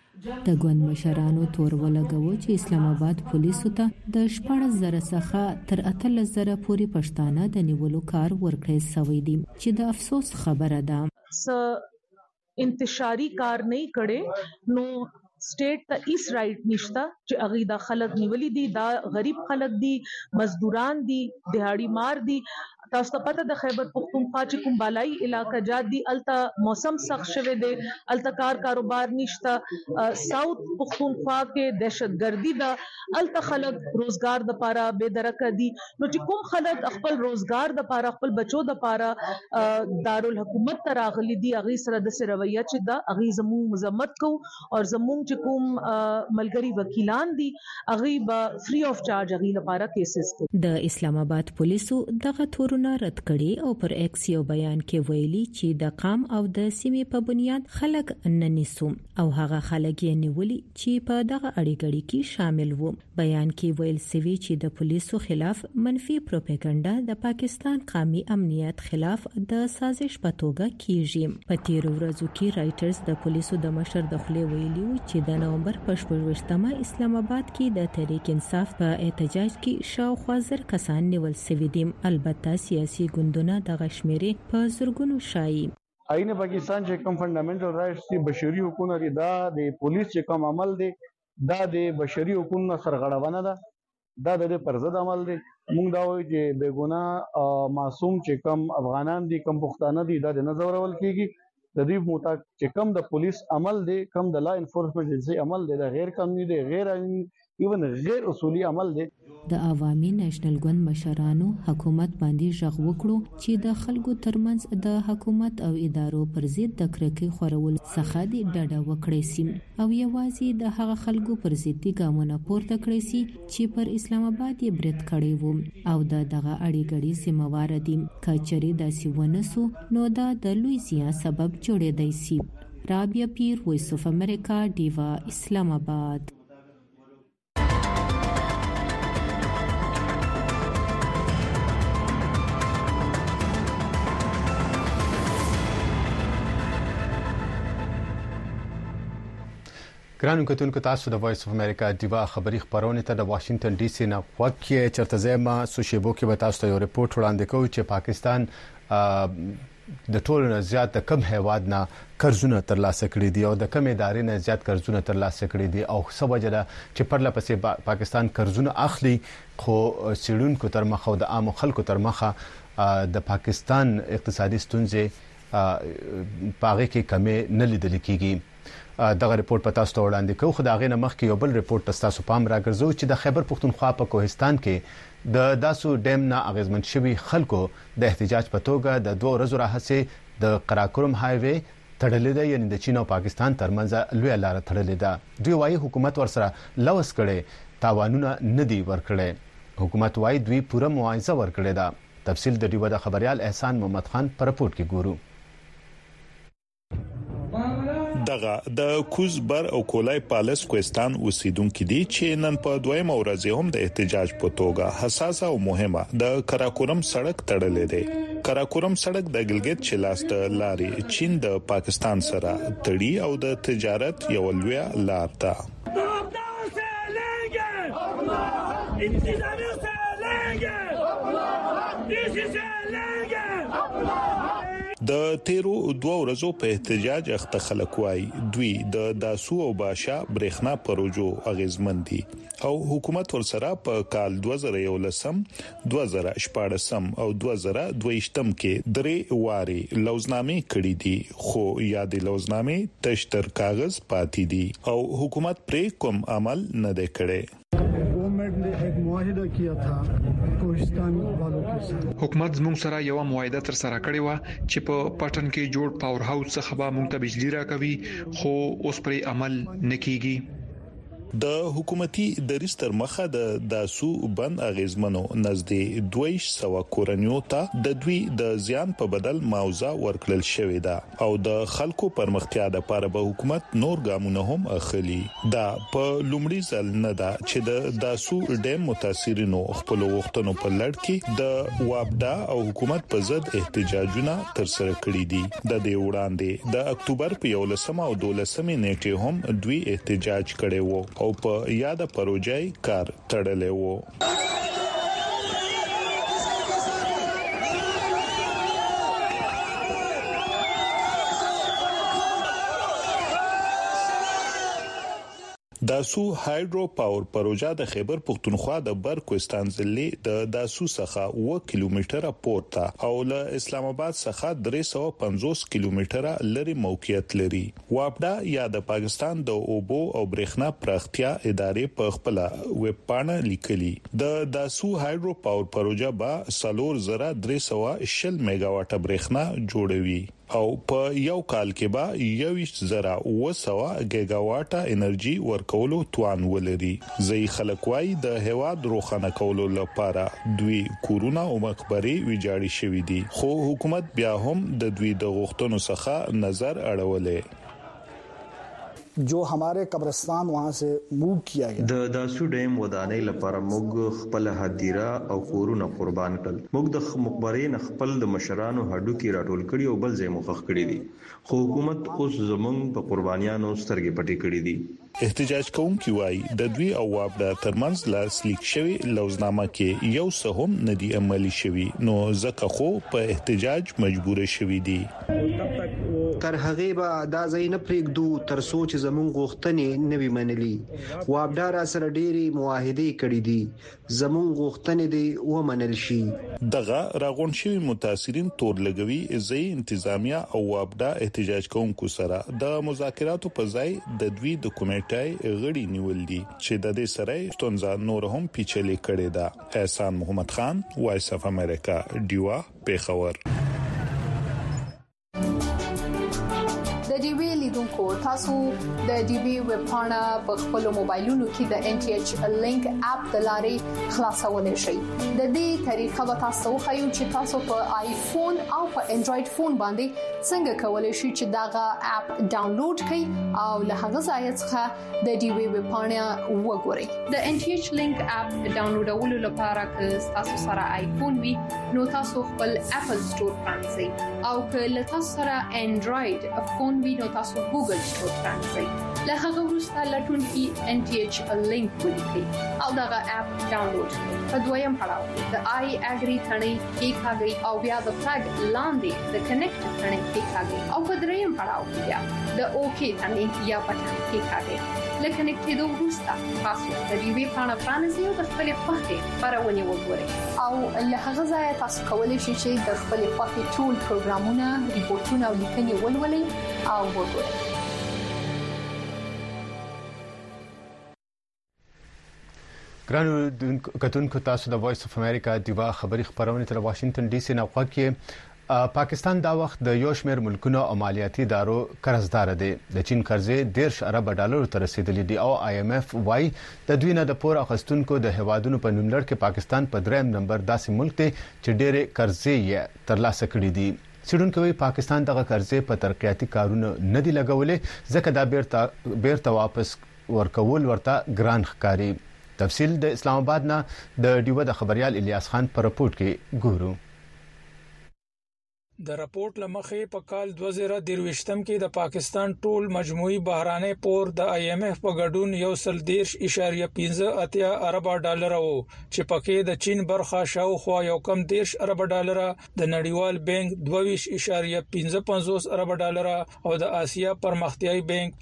د ګوند مشرانو تور ولګو چې اسلام آباد پولیسو ته د 14,000 څخه تر 18,000 پورې پښتانه د نیولو کار ورکړی شوی دی چې د افسوس خبره ده. انتشاری کار نه کړي نو سټیټ ته ایس رائټ نشتا چې اغي دا خلک نیولې دي دا غریب خلک دي مزدوران دي دهاړي مار دي. تاسو ته پته د خیبر پختونخوا چې کوم بالای علاقہ جات دي الته موسم سخت شوه دي الته کاروبار نشتا. ساوث پختونخوا کې دهشتګردي ده الته خلک روزګار د پاره بے درکه دي نو چې کوم خلک خپل روزګار د پاره خپل بچو د پاره دارالحکومت ته راغلي دي اغي سره د رویه چې دا اغي زمو مذمت کو او زمو چې کوم ملګری وکیلان دي اغي به فری اف چارج اغي لپاره کیسز کو. د اسلام آباد پولیسو دغه تورونه رد کړي او پر ایکس یو بیان کې ویلي چې د قام او د سیمې په بنیاد خلک نه نیسو او هغه خلک یې نیولي چې په دغه اړیګړي کې شامل وو. بیان کې ویل سوي چې د پولیسو خلاف منفي پروپاګاندا د پاکستان قومي امنیت خلاف د سازش په توګه کیږي. په تیر ورځو کې رائټرز د پولیسو د مشر د خلې ویلي چې د نومبر په 28مه اسلام آباد کې د تحریک انصاف په احتجاج کې شاوخوا 1000 کسان نیول شوي دي. البته سیاسي ګوندونه د غشمیرې په زرګونو شایي. آئین پاکستان چې کوم فندامنټل رائټس دي بشري حقوق دي دا د پولیس چې کوم عمل دي دا د بشري حقوقو سرغړونه ده دا د پرزد عمل دي. موږ دا وایو چې بے ګناه معصوم چې کوم افغانان دي کوم پښتانه دي دا نه زورول کیږي د دوی مطابق چې کم د پولیس عمل دی کم د لا انفورسمنت ایجنسی عمل دی د غیر قانوني دی غیر ایون غیر اصولي عمل دی. د عوامي نېشنل ګوند مشرانو حکومت باندې ژغ وکړو چې د خلکو ترمنځ د حکومت او ادارو پر ضد د کرکې خورول څخه د ډډه وکړي سي او یوازې د هغه خلکو پر ضد ګامونه پورته کړي سي چې پر اسلام آباد یې برید کړی وو او دغه اړیګړي سیموار دي. کچري داسې ونسو نو دا د لوی زیان سبب جوړېدای سي. رابعه پیر، وایس اف امریکا، ډیوا، اسلام آباد. ګرانو کتونکو، تاسو د وایس اف امریکا ډیوا خبری خبرونه ته د واشنگټن ډي سي نه وکیه چرته زما سوشيبو کې به تاسو ته یو ریپورت وړاندې کوم چې پاکستان د ټولو نه زیات د کم هیواد نه قرضونه ترلاسه کړي دي او د کم ادارې نه زیات قرضونه ترلاسه کړي دي او څه وجه ده چې پرله پسې پاکستان قرضونه اخلي خو سړونکو تر مخه او د عام خلکو تر مخه د پاکستان اقتصادي ستونزې پاغه کې کمی نه لیدل کیږي. دغه ریپورت په تاسو ته وړاندې کوم. خو دا غي نه مخکې یو بل ریپورت تاسو پام راګرځو چې د خیبر پختونخوا په کوهستان کې د داسو ډیم نه اغیزمن شوی خلکو د احتجاج په توګه د 2 ورځې راهسه د قراقرم های وی تړلې ده، یعنی د چین او پاکستان ترمنځ لوی لار تړلې ده. دوی وايي حکومت ورسره لوس کړي، تاوانونه نه دی ورکړي. حکومت وايي دوی پوره معاوضه ورکړي ده. تفصیل د ډیوه د خبريال احسان محمد خان پر رپورت کې ګورو. دغه د کوزبر او کولای پالیس کوهستان اوسیدونکو دي چې نن په دویمه ورځ هم د احتجاج په توګه حساسه او مهمه د کراکورم سړک تړلې ده. کراکورم سړک د ګلګت چلاست لارې چین د پاکستان سره تړي او د تجارت یو لوی لار ده. د تیرو 2 ورځو په احتجاج اخته خلک وای دوی د داسو او باشا برېښنا پروژو اغیزمن دي او حکومت ورسره په کال 2011 2014 او 2022 کې درې واري لوزنامې کړې دي، خو یادې لوزنامې تشتر کاغذ پاتې دي او حکومت پرې کوم عمل نه دی کړی. حکومت زموږ سره یو معاهده تر سره کړې و چې په پټن کې جوړ پاور هاوس څخه به موږ ته بجلی راکوي، خو اوس پرې عمل نکېږي. د حکومتي دریس تر مخه د داسو بند اغیزمنو نزدې 200 کورنیو ته د دوی د زیان په بدل معاوضه ورکړل شوې ده او د خلکو پرمختیا لپاره به حکومت نور ګامونه هم اخلي. دا په لومړي ځل نه ده چې د داسو ډیم متاثرینو خپل وختونو په لړ کې د وابدا او حکومت په ضد احتجاجونه تر سره کړي دي. د دې وړاندې د اکتوبر په 11 او 12 نیټه هم دوی احتجاج کړي وو او په یاده پروژې کار تړلې وو. داسو هایدرو پاور پروژه د خیبر پختونخوا د برکوستان ضلع د داسو څخه 1 کیلومتره پورته او له اسلام آباد څخه 350 کیلومتره لري موقعیت لري. وابدا یا د پاکستان د اوبو او برېښنا پراختیا ادارې په خپل ویب پاڼه لیکلي د داسو هایدرو پاور پروژه با 340 میگاواټ برېښنا جوړوي او په یو کال کې به 1,900 گیگاواټه انرژي ورکولو توان ولري. ځای خلکوای د هواد روخانه کولو لپاره دوی کورونه او مقبري ویجاړي شوې دي، خو حکومت بیا هم د دوی د غوښتنو څخه نظر اړولې. जो हमारे कब्रिस्तान वहां से मूव किया गया د داسو ډیم ودانۍ لپاره موږ خپل هدیره او کورونه قربان کړل. موږ د مقبرې نه خپل د مشرانو هډو کې راټول کړي او بل ځای مخخ کړي دي، خو حکومت اوس زمونږ په قربانیانو سترګې پټې کړې دي. احتجاج کوونکي وایي د دوی او وابدا ترمنځ لاسلیک شوی لوزنامه کې یو څه هم ندي عملی شوی، نو ځکه خو په احتجاج مجبور شوی دي. تر هغه به دا ځای نه پرېږدو تر سوچ زمون غوښتنې نوي منلي. وابدا را سره ډېری معاهده کړې دي، زمون غوښتنې دی ومنل شي. دغه راغون شوی متاثرین تور لګوي ځای انتظامیه او وابدا احتجاج کوونکو سره د مذاکراتو په ځای د دوی د کمیټې غړي نیول دي چې د دې سره ستونزه نور هم پیچلې کړې ده. احسان محمد خان، وایس اف امریکا، ډیوا، پیښور. د ډي وی لیدونکو تاسو د ډي وی ویب پاڼه په خپل موبایلونو کې د ان ټي ایچ لینک اپ د لارې خلاصولای شئ. د دې طریقه به تاسو خو چې تاسو په آیفون او په انډراید فون باندې څنګه کولای شئ چې داغه اپ ډاونلوډ کړئ او له هغه ځای څخه د ډي وی ویب پاڼه وګورئ. د ان ټي ایچ لینک اپ ډاونلوډولو لپاره که تاسو سره آیفون وي نو تاسو خپل اپل سٹور پرانیزئ او که تاسو سره انډراید فون نو تاسو ګوګل سٹور پرانیزئ. له هغه وروسته لټون کې ان ټي ایچ لینک ولیکئ او دا اپ ډاونلوډ کړئ. په دویم پړاو د آی اګری ثنې کې کاږي او بیا د فلګ لاندې د کنیکټ ثنې کې کاږي او په دریم پړاو کې بیا د اوکی ثنې یا پټن کې کاږي. لکه نکټېدو وروسته تاسو د دې وی پاڼه پرانیزئ او د خپل خوښې خبرونه وګورئ او له هغه ځای تاسو کولی شئ چې د خپل خوښې ټول پروګرامونه، ریپورتونه او لیکنې ولولئ او وګورئ. ګرانو کتونکو، تاسو د وایس اف امریکا دیوا خبری خبرونه تر واشنگټن ډي سي نه غوښتي. پاکستان دا وخت د یو شمېر ملکونو او مالیاتي ادارو قرضدار دی. د چین قرضې 10 ارب ډالر ته رسیدلې دي او آی ایم ایف وايي د دوی نه د پور اخیستونکو د هوادونو په نوملړ کې پاکستان په دریم نمبر داسې ملک دی چې ډېرې قرضې یې ترلاسه کړې دي. سړونکو وی پاکستان دغه قرضې په ترقیاتي کارونه نه دی لګولې ځکه دا بیرته واپس ورکول ورته ګران ښکاري. تفصیل د اسلام آباد نه د ډیوه د خبريال الیاس خان په رپورت کې ګورو. د راپورټ لمخې په کال 2023 کې د پاکستان ټول مجموعي بهرانه پور د آی ایم ایف په ګډون 1.15 ارب ډالر وو چې پکې د چین برخه شاوخوا یو کم 10 ارب ډالر، د نړیوال بانک 22.55 ارب ډالر او د آسیا پرمختیايي بانک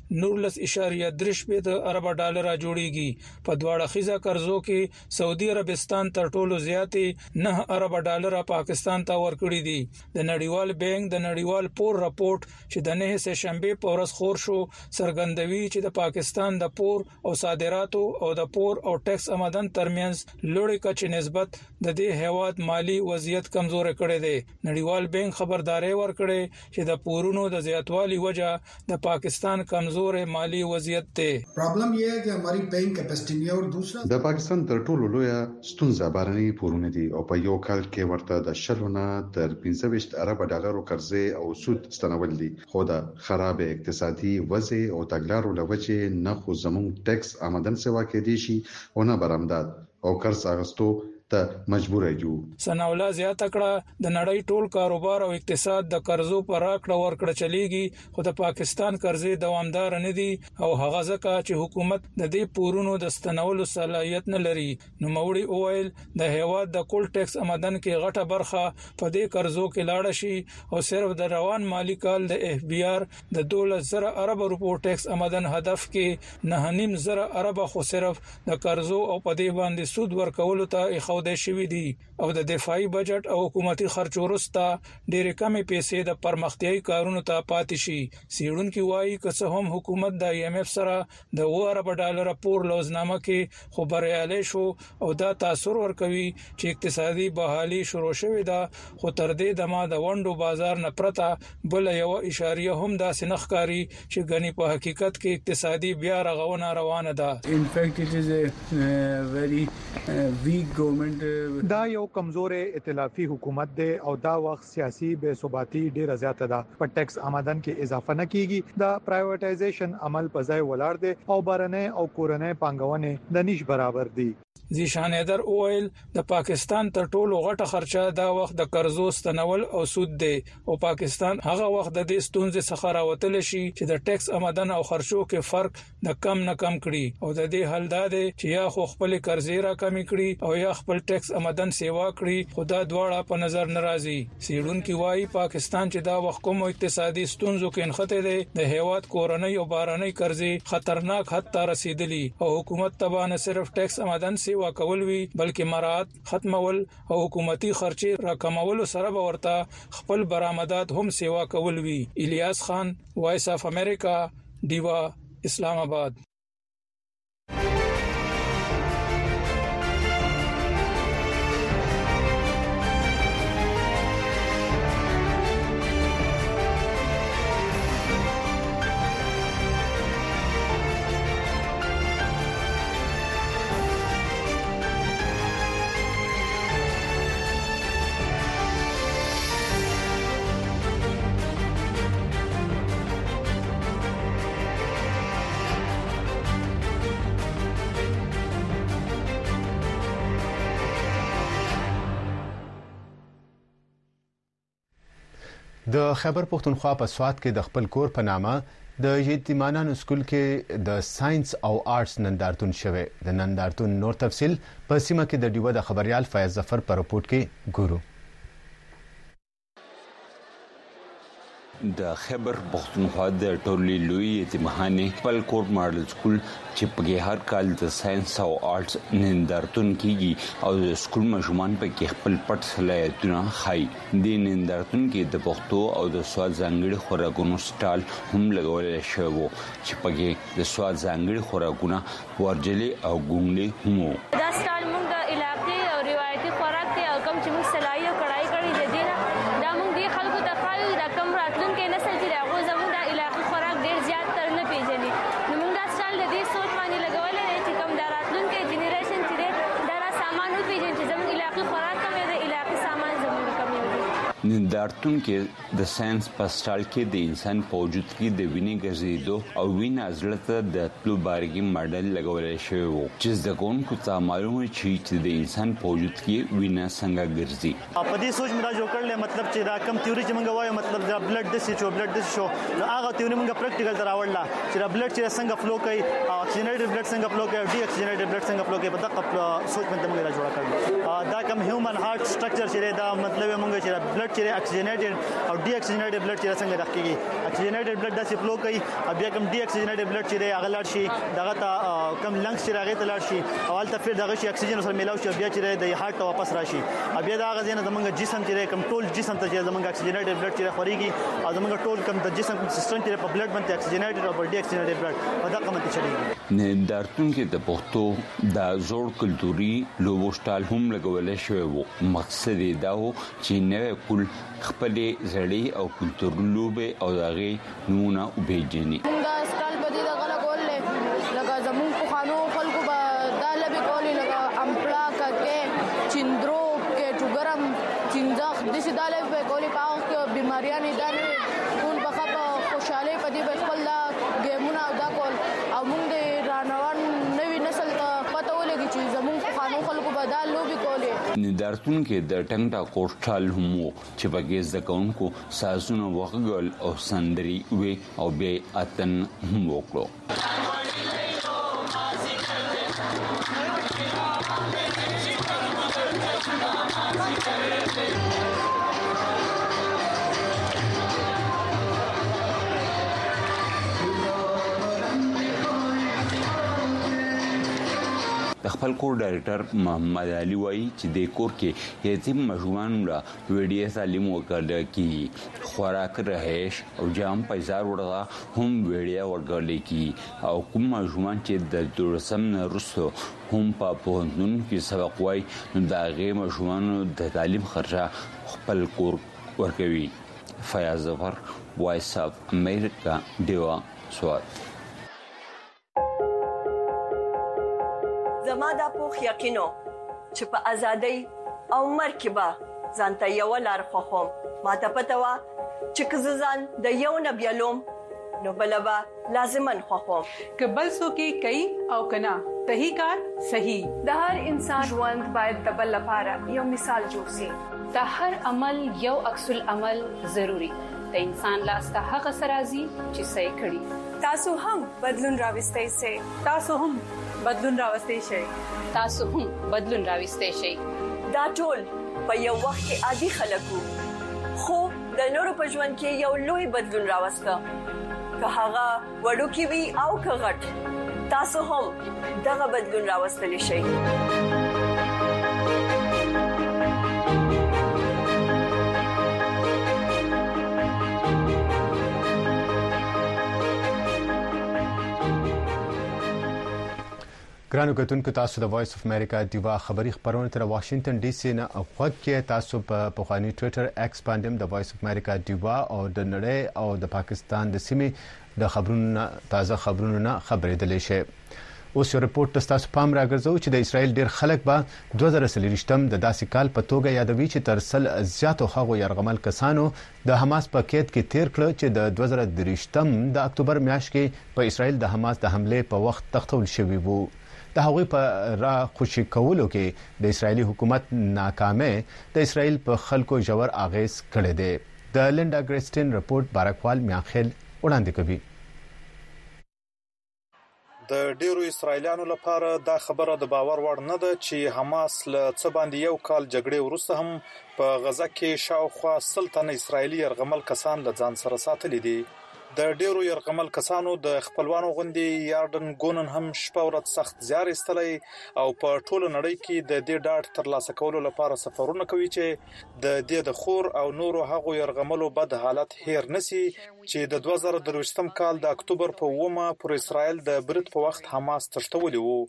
19.3 ارب ډالر جوړیږي. په دواړه خزه قرضو کې سعودي عربستان تر ټولو زیاتې 9 ارب ډالر پاکستان ته ورکړي دي. د نړیوال بانک د نړیوال پور راپورټ چې د 9 سپټمبر په ورځ خور شو څرګندوي چې د پاکستان د پور او صادراتو او د پور او ټیکس آمدن ترمنځ لوړې کچې نسبت د دې هیواد مالی وضعیت کمزور کړی دی. نړیوال بانک خبرداري ورکړي چې د پورونو د زیاتوالي وجہ د پاکستان کمزور مالی وضعیت دی. پرابلم یې دی چې ہماری بانک کیپیسټي اور دوسرا د پاکستان تر ټولو لوی ستونزه بارني پورونه دي او په یو کال کې ورته د شلونه تر 15 ارب ډالرو قرضې او سود ستنول دي. خو د خراب اقتصادي وضع او تګلارو لوجه نه خو زموږ ټیکس آمدن سوا کې دي شي او نه برآمدات او قرض اغستو ته مجبور یو. سناولا زیاته کړه د نړۍ ټول کاروبار او اقتصاد د قرضو پر راکړه ورکړه چلیږي، خو د پاکستان قرضې دوامدار نه دي او هغه ځکه چې حکومت د دې پورونو د ستنولو صلاحیت نه لري. نو موري اویل د هیواد د کل ټیکس آمدن کې غټه برخه په دې قرضو کې لاړه شي او صرف د روان مالی کال د اف بی آر د 12,000 ارب روپو ټیکس آمدن هدف کې 9.5 ارب خو صرف د قرضو او په دې باندې سود ورکولو ته د شوی دي او د دفاعي بجټ او حکومتي خرچ ورسته ډېرې کمې پیسې د پرمختیايي کارونو ته پاتې شي. سیړونکو وایي که څه هم حکومت د آی ایم ایف سره د 2 ارب ډالر پور لوزنامه کې خو بریالي شو او دا تاثیر ورکوي چې اقتصادي بحالي شروع شوې ده، خو تر دې دمه د وندو بازار نه پرته بل یو اشاریه هم د سنخکاری چې غني په حقیقت کې اقتصادي بیا رغونه روانه ده. In fact it is a very weak government. دا یو کمزورې ائتلافي حکومت دی او دا وخت سیاسي بے ثباتی ډیره زیاته ده. په ټیکس آمدن کې اضافه نه کیږي، دا پرایویټایزیشن عمل په ځای ولاړ دی او بارنه او کورنه پانګونه د نش برابر دي. زیشان ایدر اویل د پاکستان تر ټولو غټه خرچه دا وخت د قرضو ستنول او سود دی او پاکستان هغه وخت د دې ستونزې څخه راوتل شي چې د ټیکس آمدن او خرچو کې فرق د کم نه کم کړي او د دې حل دا دی چې یا خو خپل قرضې را کم کړي او یا خپل ټیکس آمدن سیوا کړي. خدا دواړه په نظر ناراضي. سیړونکو وایي پاکستان چې دا وخت کوم اقتصادي ستونزو کې انخته دی، د هیواد کورنۍ او بارنۍ قرضې خطرناک حد ته رسیدلي او حکومت تبانه صرف ټیکس آمدن سیوا کول وی بلکې مراعات ختمول او حکومتي خرچې راکمول سره به ورته خپل برآمدات هم سیوا کول وی. الیاس خان، وایس اف امریکا، دیوا، اسلام آباد. د خیبر پختونخوا په سوات کې د خپل کور په نامه د یتیمانو سکول کې د ساينس او آرټس نندارتون شوه. د نندارتون نور تفصيل په سیمه کې د ډیوه د خبريال فیض ظفر په رپورت کې ګورو. د خیبر پختونخوا د ټولي لوی یتیمخانه خپل کور ماډل سکول چې په هر کال د ساينس او آرټس نندارتون کیږي او د سکول مشمون په کې خپل پټ صلاحیتونه خای. د نندارتون کې د پښتو او د سواد ځانګړي خوراکونو سټال هم لګول شوی وو چې په کې د سواد ځانګړي خوراکونه ورجلي او ګونګلي هم دا سټال موږ د علاقې او روایتي خوراک ته او کوم چې موږ صلاحي او کړای کړی د دې دا موږ د خلکو ته خال د کم راتلونکو نسل چې هغه زموږ د علاقې خوراک ډیر زیات تر نه پیژني. نو موږ دا سټال د دې سوچ باندې لګولې چې کوم د راتلونکو جنریشن چې دا سامان او پیژني چې زموږ علاقې خوراک کم د علاقې سامان زموږ کم وي. نندارتون کې د ساينس په سټال کې د انسان په وجود کې د وینې ګرځېدو او وینې ازلته د تلو بارګي ماډل لګول شوی وو چې د کوونکو ته معلومه چې د انسان په وجود کې وینې څنګه ګرځي. په دې سوچ موږ جوړ کړل مطلب چې دا کم تیوري چې موږ وایو مطلب دا بلډ ډس شو نو هغه تیوري موږ پریکټیکل تر راوړل چې دا بلډ چې څنګه فلو کوي او اکسیجنیټډ بلډ څنګه فلو کوي او ډي اکسیجنیټډ بلډ څنګه فلو کوي په دغه سوچ باندې موږ جوړ کړل. دا کم هیومن هارت سټرکچر چې دا مطلب موږ چې بلډ چې اکسیجنیټډ او ډي اکسیجنیټډ بلډ چې څنګه راکېږي. اکسیجنیټډ بلډ داسې فلو کوي او بیا کوم ډي اکسیجنیټډ بلډ چې هغه لاړ شي دغه ته کم لنګز چې راغی ته لاړ شي او البته فیر دغه شي اکسیجن سره ملاو شي بیا چې د هارت ته واپس راشي او بیا دا غزنه زمونږ جسم چې کوم ټول جسم ته چې زمونږ اکسیجنیټډ بلډ چې خوريږي او زمونږ ټول کوم د جسم سیستم چې په بلډ باندې اکسیجنیټډ او ډي اکسیجنیټډ بلډ په دغه باندې چلیږي. نندارتون کې د پښتو د زوړ کلتوري لوبو سټال هم لګول شوی وو. مقصد دا و چې نوې کول خپل زړې او کلتوري لوبه او دغه نمونه وبېجني. دا سټال بدی د غلا کول لکه زمون په خانو خلکو به دا لبي کولی لکه امپلا کې چندرو کې ټوګرم چنځخ د څه دا لبي کولی پاو کې بیماریاں نه دانه ټول بخښه خوشاله پدی به خپل ګیمونه او دا کول او موږ د رانوان نوې نسل ته پته ولګي چې زمون په خانو خلکو به دا لوبي کولی. نندارتون کې د ټنګ ټا کوسټال هم چې په کې ځکهونکو سازونه وغږل او سندري وي او به اتن هم وکړو. خپل کور ډایریکټر محمد علي وایي چې د کور کې یتیم ماشومان له ویډیو تعلیم ورکړل کی خوراک رهائش او جام پیسې ورغه هم ویډیو ورکړل کی او کوم ماشومان چې د تورسم نه رسو هم په پوهنتون کې سبق وای نو دا غي ماشومان د تعلیم خرچه خپل کور ورکوي. فیاض ظفر، وایس اف امریکا، دیوا، سوات. زما دا پوخ یقینو چې په ازادۍ او مرکبه ځانته یو لار خوخم ما ته پته وا چې کززان د یو نبیلوم نو بلبا لازمن خوخم کبل سو کې کوي او کنا صحیح کار صحیح. د هر انسان ژوند باید د بل لپاره یو مثال جوړ شي. د هر عمل یو عکس العمل ضروری. د انسان لاس ته هغه سرازي چې صحیح کړي. تاسو هم بدلون راوستئ سي. تاسو هم بدلون راوستئ شئ. تاسو هم بدلون راوستئ شئ. دا ټول په یو وخت کې عادي خلکو خو د نورو په ژوند کې یو لوی بدلون راوسته. که هغه وړوکی وي او که غټ تاسو هم دغه بدلون راوستلی شئ. ګرانو کتونکو تاسو د وایس اف امریکا دیوا خبری خبرونه تر واشنگټن ډي سي نه اوغه کې تاسو په پخوانی ټوئیټر ایکس باندې د وایس اف امریکا دیوا او د نړۍ او د پاکستان د سیمې د خبرونو تازه خبرونه خبرېدل شي. اوس یو رپورت تاسو پام راګرځو چې د اسرایل ډیر خلک به 2023م د داسې کال په توګه یادوي چې ترسل زیاتو هغو يرغمل کسانو د حماس په کېد کې تیر کړ چې د 2023م د اکتوبر میاشت کې په اسرایل د حماس د حمله په وخت تختول شوی وو. د هغوی په را خوشی کولو کې د اسرایلی حکومت ناکامه د اسرایل په خلکو جوړ اغیز کړی دی. د لینډا ګریسټن رپورت بارکوال میاخیل وړاندې کوي. د ډیرو اسرایلیانو لپاره دا خبره د باور وړ نه ده چې حماس له څه باندې یو کال جګړې وروسته هم په غزه کې شاوخوا 100 تنه اسرایلی يرغمل کسان له ځان سره ساتلي دي. د ډیرو يرغمل کسانو د خپلوانو غوندي یاردن ګونن هم شپه ورځ سخت زیار ایستلای او په ټوله نړۍ کې د دې ډاټ ترلاسه کولو لپاره سفرونه کوي چې د دې د خور او نورو هغو يرغملو بد حالت هیر نسی چې د 2023م کال د اکتوبر په 9مه پر اسرائیل د برید په وخت حماس تشتولي وو.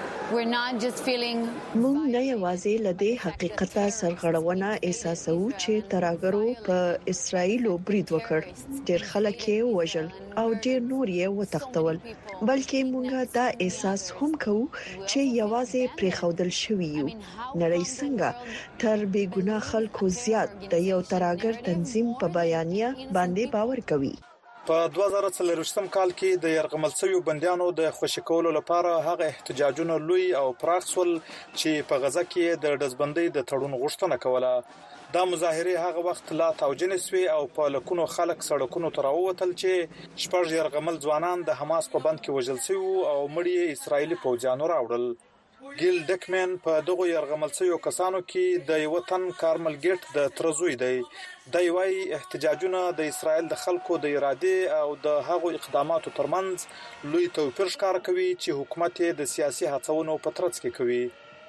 مونږ نه یوازې له دې حقیقته سرغړونه احساسوو چې ترهګرو په اسرائیل برید وکړ، ډېر خلک یې وژل او ډېر نور یې وتښتول، بلکې مونږ دا احساس هم کوو چې یوازې پریښودل شوی یو. نړۍ څنګه تر بې ګناه خلکو زیات د یو ترهګر تنظیم په بیانیه باندې باور کوي. په 2023م کال کې د يرغمل شویو بنديانو د خوشی کولو لپاره هغه احتجاجونه لوی او پراخ شول چې په غزه کې د دزبندۍ د تړون غوښتنه کوله. دا مظاهره هغه وخت لا توجنه سوي او په لکونو خلک سړکونو ته راووتل چې شپږ يرغمل ځوانان د حماس په بند کې وژل شوی او مړي اسرایلی پوځیانو راوړل. ګیل ډکمن په دغه يرغمل شویو کسانو کې د یو تن کارمل ګیټ د ترزوی دی. د یوای احتجاجونه د اسرایل د خلکو د اراده او د هغو اقداماتو ترمنځ لوی توپیر ښکار کوي چې حکومت د سیاسي هڅونو په ترڅ کې کوي.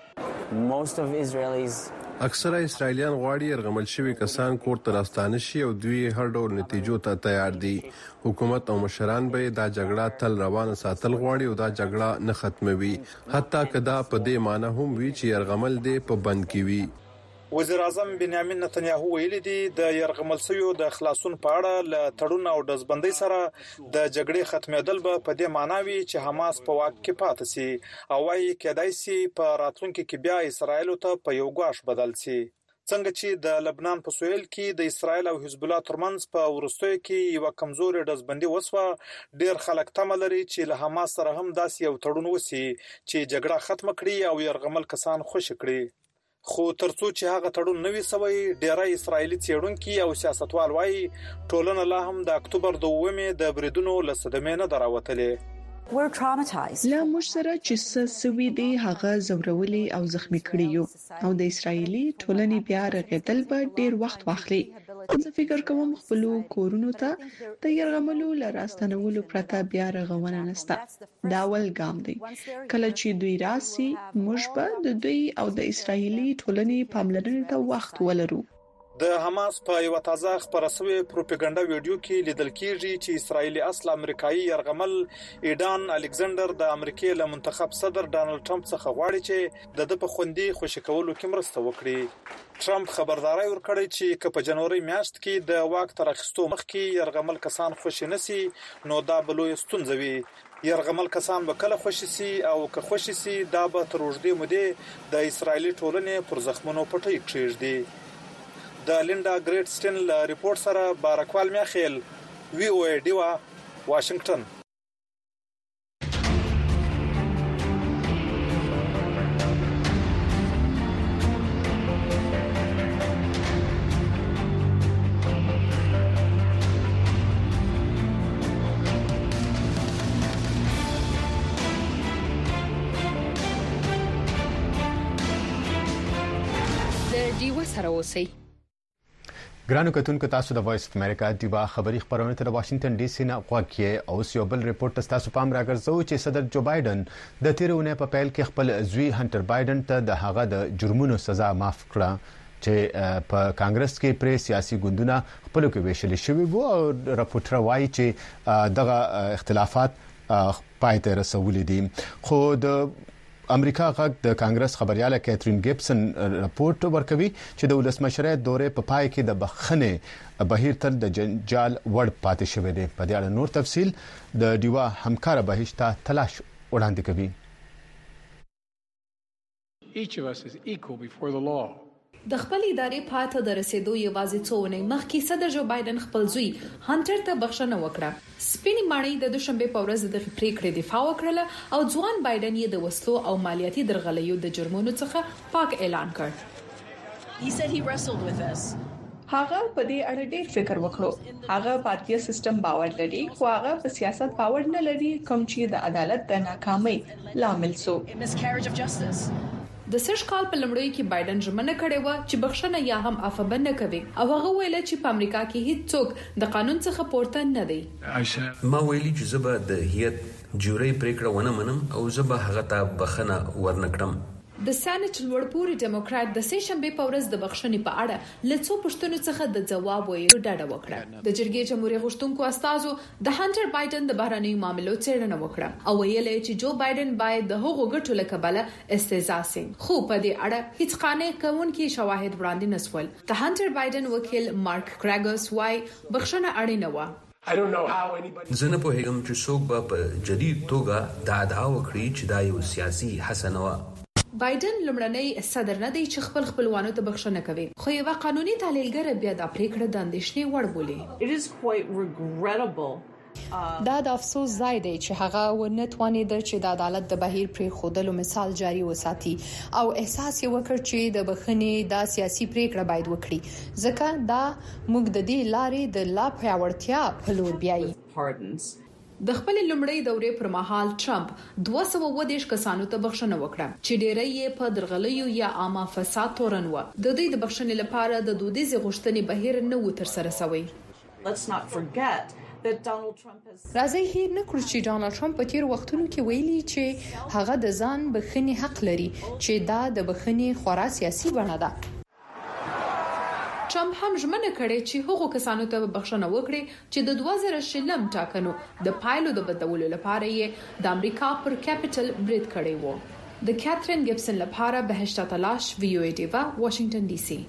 اکثره اسرایلیان غواړي يرغمل شوی کسان کور ته راستانه شي او دوی هر ډول نتیجو ته تیار دي. حکومت او مشران به دا جګړه تل روانه ساتل غواړي او دا جګړه نه ختموي، حتی کدا په دې معنی هم وی چې يرغمل دې په بند کې وي. وزیر اعظم بنیامین نتنیاهو ویلي دی د يرغمل شویو د خلاصون په اړه له تړون او دزبندۍ سره د جګړې ختمېدل به په دې معنی وي چې حماس په واک کې پاتې سي او وايي کېدای سي په راتلونکي کې بیا اسرایل ته په یو غاښ بدل سي. څنګه چې د لبنان په سویل کې د اسرایل او حزب الله ترمنځ په ورستوي کې یو کمزوري دزبندي وسوه، ډیر خلک تمه لري چې له حماس سره هم داسې یو تړون وسی چې جګړه ختم کړي او يرغمل کسان خوشی کړي. خو ترڅو چې هغه تړون نوي سوی، ډیری اسرایلی څېړونکي او سیاستوال وایي ټولنه لا هم د اکتوبر 2مې د بریدونو له صدمې نه دراوتلې. لا موږ سره چې سوي دي هغه زورولي او زخمی کړي یو او د اسرایلی ټولنې بیا رغېدل به ډیر وخت واخلي. زه فکر کوم خپل کورونو ته د يرغملو لراستنولو پرته بیا رغونه نشته. دا ول ګام دی. کله چې دوی راسي موږ به د دوی او د اسرایلی ټولنې پاملرنې ته وخت ولرو. د حماس په یو تازه خبره شوی پروپاګاندا ویډیو کې لیدل کېږي چې اسرایلی اصل امریکایي يرغمل ایډان الکساندر د امریکای له منتخب صدر ډانلډ ټرمپ څخه غواړي چې د په خوندي خوشی کولو کې مرسته وکړي. ټرمپ خبرداري ورکړي چې په جنوري میاشت کې د واک تر اخیستو مخکې يرغمل کسان خوشی نسی نو دا بلوي ستونزوي. يرغمل کسان به کله خوشی سي او که خوشی سي دا به تر اوږدې مودې د اسرایلی ټولنې پر زخمونو پټي کېږدي. د لینډا ګریټسټن ریپورت سره بارکوال میاخیل وی او ای دیوا واشنگټن. د دیوا سره اوسئ. ګرانو کتونکو تاسو د وایس اف امریکا دیوا خبری خبرونه ته واشنگټن ډي سي نه غواړئ او یو بل ریپورت تاسو پام راګرځو چې صدر جو بایدن د تیرونه په پیل کې خپل زوی هانټر بایدن ته د هغه د جرمونو سزا معاف کړه چې په کانګرس کې پر سیاسي ګوندونه خپل کې ویشل شوی وو او راپورټ راوایي چې دغه اختلافات پای ته رسولې دي. خو د امریکا غږ د کانګرس خبرياله کیترین ګیبسن راپورټ ورکوي چې د ولسمشره دورې په پای کې د بخښنې بهیر تر د جنجال وړ پاتې شوی دی. په دې اړه نور تفصيل د ډیوا همکار بهشته تلاش وړاندې کوي. Each of us is equal before the law. د خپل ادارې پاته د رسیدو یوازې څوونه مخکې صدر جو بایدن خپل زوی هانټر ته بخښنه وکړه. سپینې ماڼۍ د دوشنبه په ورځ د پریکړې دفاع وکړه او ځوان بایدن یې د وسلو او مالیاتي درغلیو د جرمونو څخه پاک اعلان کړ. He said he wrestled with us. هغه په دې اړه ډېر فکر وکړو. هغه پارتي سیستم باور لري خو هغه په سیاست باور نه لري کوم چې د عدالت د ناکامۍ لامل سو. د سرش کال په لمړی کې بایدن ژمنه کړې و چې بخښنه یا هم عفو نه کوي او هغه ویل چې په امریکا کې هیڅ څوک د قانون څخه پورته نه دی. ما ویلي چې زه به د هیئت جوري پریکړه ونه منم او زه به هغه ته بخښنه ورنکړم. د سېنات لوړپوړي ډیموکرات د سې شنبه په ورځ د بخښنې په اړه لڅو پښتنو څخه د جواب ویلو ډاډه وکړه. د جرګې جمهوریت غوښتونکو استازو د هانټر بایدن د بهرنیو معاملو څېړنه وکړه او ویل چې جو بایدن باید د هغو ګټو له کبله استهزاء سي. خو په دې اړه هیڅ قانع کوونکي شواهد وړاندې نسول. د هانټر بایدن وکیل مارک کراګوس وايي بخښنه اړینه و. زه نه پوهیږم چې څوک به په جدي توګه دا ادعا وکړي چې دا یو سیاسي حسنه و. بایدن لمړنی صدر نه دی چې خپل خپلوانو ته بخښنه کوي خو یو قانوني تحلیلګر بیا د پریکړه د اندېښنې وړ بولي. دا د افسوس ځای دی چې هغه ونه توانید چې د عدالت د بهیر پر خودلو مثال جاری وساتي او احساس یې وکړ چې د بخښنې د سیاسي پریکړه باید وکړي ځکه دا موږ د دې لارې د لا پیاوړتیا په لور بیایي. د خپل لومړی دورې پر مهال ټرمپ 220 کسانو ته بخښنه وکړه چې ډېری یې په درغلیو یا عامه فساد تورن و. د دوی د بخښنې لپاره د دودیز غوښتنې بهیر نه و تر سره شوی. راځي هیر نه کړو چې ډانلډ ټرمپ په تیر وختونو کې ویلي چې هغه د ځان بخښنې حق لري چې دا د بخښنې خورا سیاسي بڼه ده. ټرمپ هم ژمنه کړې چې هغو کسانو ته بخښنه وکړي چې د 2000 ټاکنو د پایلو د بدلولو لپاره یې د امریکا پر کیپټل برید کړی وو. د کیترین ګیبسن لپاره بهشته تلاش VOA ډیوا واشنگټن ډي سي.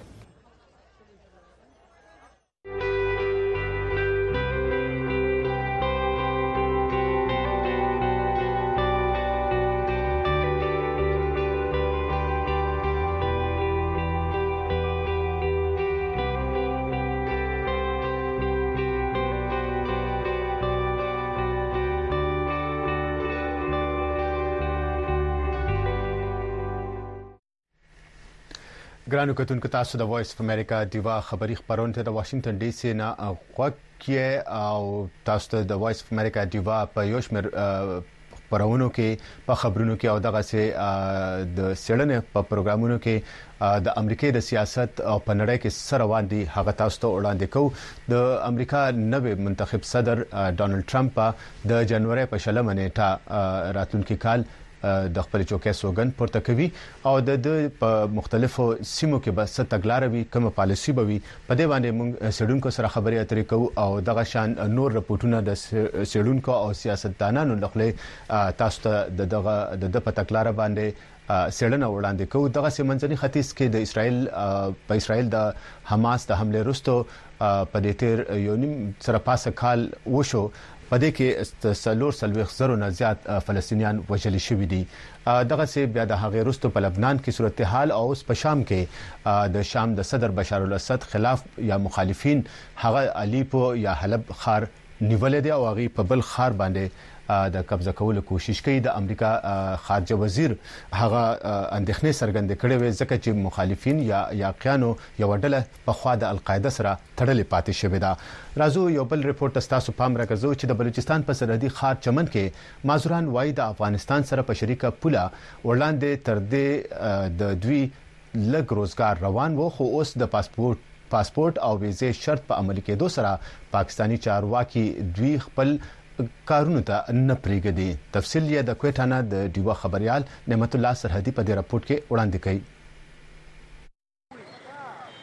ګرانو کتونکو تاسو د وایس اف امریکا دیوا خبری خبرونه ته د واشنگټن ډي سي نه غوږی او تاسو ته د وایس اف امریکا دیوا په یوشمر خبرونو کې په خبرونو کې او دغه سي د سړنې په پروګرامونو کې د امریکای د سیاست او په نړۍ کې سره واندي هغه تاسو ته وړاندې کوو. د امریکا نوې منتخب صدر ډانلډ ټرمپ د جنوري په 16 نیټه راتلونکي کال د خپل چوکۍ سوګن پورته کوي او د په مختلفو سیمو کې به ستګلاروي کوم پالیسی به وي. په دې باندې موږ سړونکو سره خبرې اترې کوو او دغه شان نور رپورټونه د سړونکو او سیاستدانانو لخوا تاسو ته د پتکلار باندې سړنه وړاندې کوو. دغه سیمنځني ختیځ کې د اسرائیل د حماس د حمله وروسته په دې تیر یو نیم سره پاسه کال وشو پدې کې سلوخ زرو نه زیات فلسطینیان وژل شوي دي. دغه سي بیا د هغې وروسته په لبنان کې صورتحال او په شام کې د شام د صدر بشار الاسد خلاف یا مخالفین هغه الیپو یا حلب خار نیولې دي او هغه په بل خار باندې د قبضه کولو کوشش کوي. د امریکا خارجه وزیر هغه اندېښنې څرګندې کړې وې ځکه چې مخالفین یا یاقیانو یو ډله په خوا د القاعده سره تړلې پاتې شوې ده. راځو یو بل رپورټ تاسو پام راکړو چې د بلوچستان په سرحدي خار چمن کې مازوران وای د افغانستان سره په شریکه پوله وړاندې تر دې د دوی لږ روزګار روان وو خو اوس د پاسپورت او ویزې شرط په عملي کېدو سره پاکستانی چارواکي دوی خپل کارونه ته نه پریږدي. تفصیل یې د کوټه نه د دیوا خبريال نعمت الله سرحدي په دې راپورټ کې وړاندې کړي.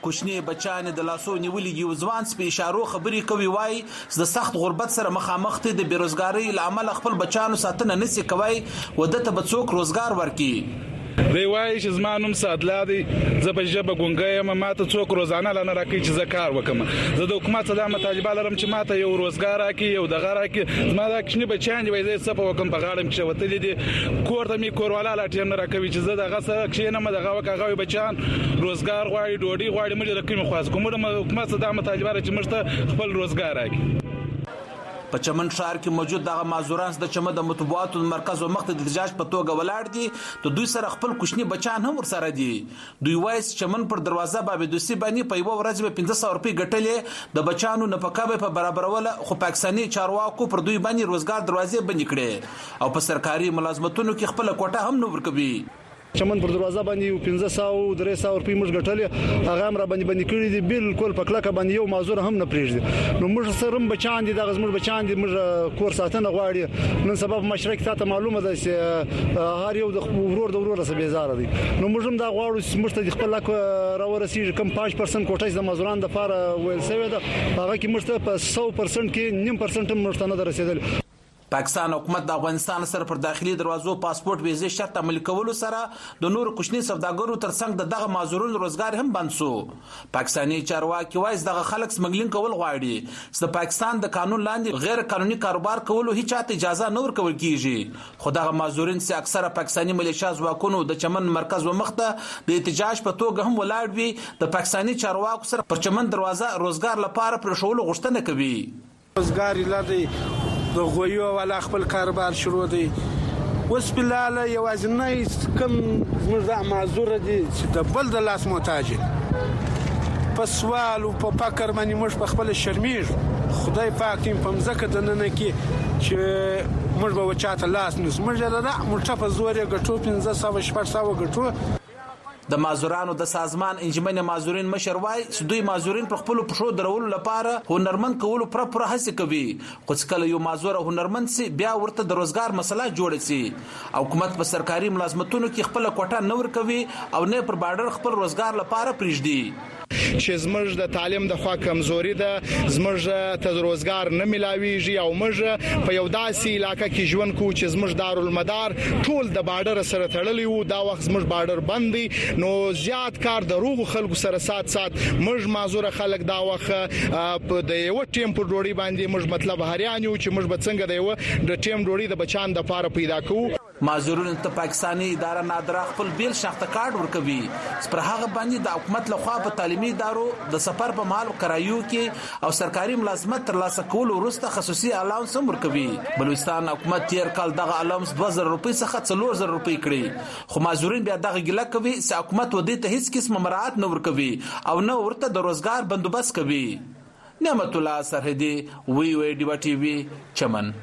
کوچنی بچان د لاسو نیولې ځوان په اشارو خبرې کوي وای د سخت غربت سره مخامخ دي د بیروزګاری لامل خپل بچانو ساتنه نسی کوي ودته به څوک روزګار ورکي دی وایي چې زما نوم سادلا دی زه په ژبه ګونګی یم ماته څوک روزانه لنه راکوي چې زه کار وکړم زه د حکومت څخه دا مطالبه لرم چې ماته یو روزګار راکړي یو دغه راکړي زما دا کوچني بچیان دي وایي زه یې څه په وکړم په غاړه مې کښېوتلي دي کور ته مې کوروالا لا ټیم نه راکوي چې زه دغه سره کښېنم دغه وکړه هغه بچیان روزګار غواړي ډوډۍ غواړي موږ د کومې خواست کوو موږ حکومت څخه دا مطالبه ده چې موږ ته خپل روزګار راکړي په چمن ښار کې موجود دغه مازورانس د چمن د مطبوعاتو مرکز او مخ ته د احتجاج په توګه ولاړ دي ته دوی سره خپل کوچني بچان هم ورسره دي دوی وایي چمن پر دروازه باب دوسی باندې په یو ورځ به 1500 روپۍ ګټلې د بچانو نفقه په برابرول خو پاکستاني چارواکو پر دوی باندې روزګار دروازې بند کړي او په سرکاري ملازمتونو کې خپل کوټه هم نو ورکوي چمن پر دروازه باندې 1500 300 روپۍ موږ ګټلې هغه هم را باندې کړی دي بالکل په کلکه باندې یو موضوع هم نه پریږدي نو موږ سره بچان دي دغه موږ بچان دي موږ کور ساتنه غواړي نن سبب مشرک ته معلومه ده چې هر یو د ورور سره بیزاره دي نو موږ هم دا غواړو موږ ته خپل لک را ورسیږي کم 5% کوټه د مزوران د لپاره ویل سوی ده هغه کې موږ ته په 100% کې 9% هم موږ ته نه رسیدل پاکستان حکومت د افغانستان سره پر داخلي دروازو پاسپورت ویزې شرط عملي کولو سره د نور کوچني سوداګرو ترڅنګ دغه مازورونو روزګار هم بند شو پاکستاني چارواکي وایي دغه خلک سمګلینګ کول غواړي چې پاکستان د قانون لاندې غیر قانوني کاروبار کولو هیڅ چاته اجازه نه ورکول کیږي خو دغه مازورین چې اکثره پاکستاني ملیشیا ځواکونو د چمن مرکز و مخته د احتجاج په توګه هم ولاړ وي د پاکستاني چارواکو سره پر چمن دروازه روزګار لپاره پر شولو غوښتنه کوي روزګار لري د غویو ولا خپل کاروبار شروع دی اوس بلاله یوازینی کم موږ د معذور دي چې د بل د لاس محتاج په سوال او په فکر باندې موږ په خپل شرمېږ خدای پاک دې په مزکه د نن کې چې موږ به وچاته لاس نس موږ دا موږ په زور یې ګټو 1500 شپږ ګټو د مازورانو د سازمان انجمن مازورین مشر وای چې دوی مازورین پر خپل پښو درول لپاره هنرمند کولو پر هڅه کوي خو څکله یو مازور هنرمند سي بیا ورته د روزګار مسله جوړ سي او حکومت په سرکاري ملازمتونو کې خپل کوټه نور کوي او نه پر بارډر خپل روزګار لپاره پریږدي چې زموږ د تعلیم د خوا کمزوري ده زموږ ته روزګار نه ملاويږي او موږ په یو داسې علاقې کې ژوند کوو چې زموږ دارالمدار ټول د بارډر سره تړلی وو دا وخت زموږ بارډر بند دي نو زیات کار د روغ خلکو سره سات موږ معذور خلک دا وخت د یو ټیم پر ډوړي باندې موږ مطلب هریان یو چې موږ به څنګه د یو د ټیم ډوړي د بچان د لپاره پیدا کوو مازورون ته پاکستاني اداره نادره خپل بیل شخصه کارت ورکوي پر هغه باندې د حکومت لخوا په تعلیمي ادارو د سفر په مال کرایو کې او سرکاري ملازمت ترلاسه کول وروسته خصوصي الاونس ورکوي بلوچستان حکومت تیر کال دغه الاونس 2000 روپۍ څخه 4000 روپۍ کړی خو مازورین بیا دغه ګله کوي چې حکومت ودی ته هیڅ قسم مراعات نه ورکوي او نه ورته د روزګار بندوبست کوي نعمت الله سرحدي وی ډیوا ټي وي چمن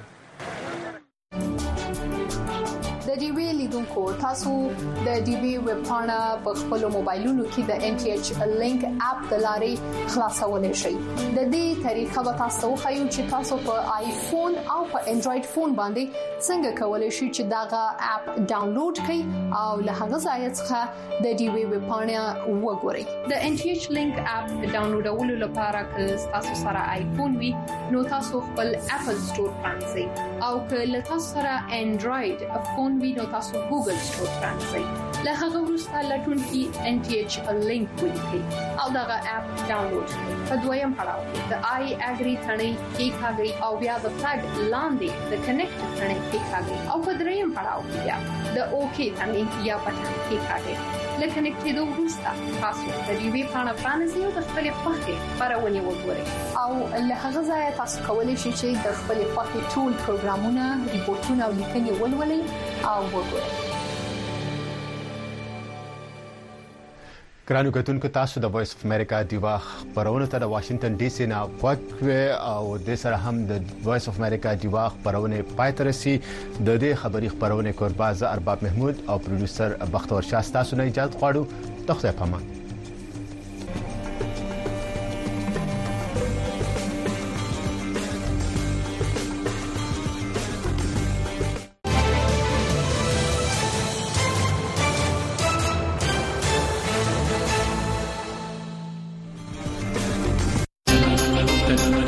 د ډي وی لیدونکو تاسو د ډي وی ویب پاڼه په خپل موبایلونو کې د ان ټي ایچ لینک اپ د لارې خلاصولای شئ د دې طریقه به تاسو خو چې تاسو په آیفون او په انډراید فون باندې څنګه کولای شئ چې داغه اپ ډاونلوډ کړئ او له هغه ځای څخه د ډي وی ویب پاڼه وګورئ د ان ټي ایچ لینک اپ ډاونلوډولو لپاره که تاسو سره آیفون وي نو تاسو خپل اپل سٹور پرانځئ او که له تاسو سره انډراید فون نو تاسو ګوګل سٹور پرانځئ له هغه وروسته لټون کې ان ټي ایچ لینک ولیکئ او دغه اپ ډاونلوډ کړئ په دویم پړاو کې د آی اګری ثنې کې ښاګي او بیا د فلګ لاندې د کنیکټ ثنې کې ښاګي او په دریم پړاو کې بیا د اوکی ثنې یا بټن کې ښاګي لکه نکټېدو وروسته تاسو د ډي وی پاڼه پرانیزئ او د خپلې خوښې خپرونې وګورئ او له هغه ځایه تاسو کولی شئ چې د خپلې خوښې ټول پروګرامونه ریپورتونه او لیکنې ولولئ او وګورئ ګرانو کتونکو تاسو د وایس اف امریکا دیوا خبرونه ته د واشنگټن ډي سي نه وکړه او د سره هم د وایس اف امریکا دیوا خبرونه پاترسي د دې خبري خبرونه قرباز ارباب محمود او پروډوسر بختور شاه تاسو نه اجازه غواړو د خدای په امان ته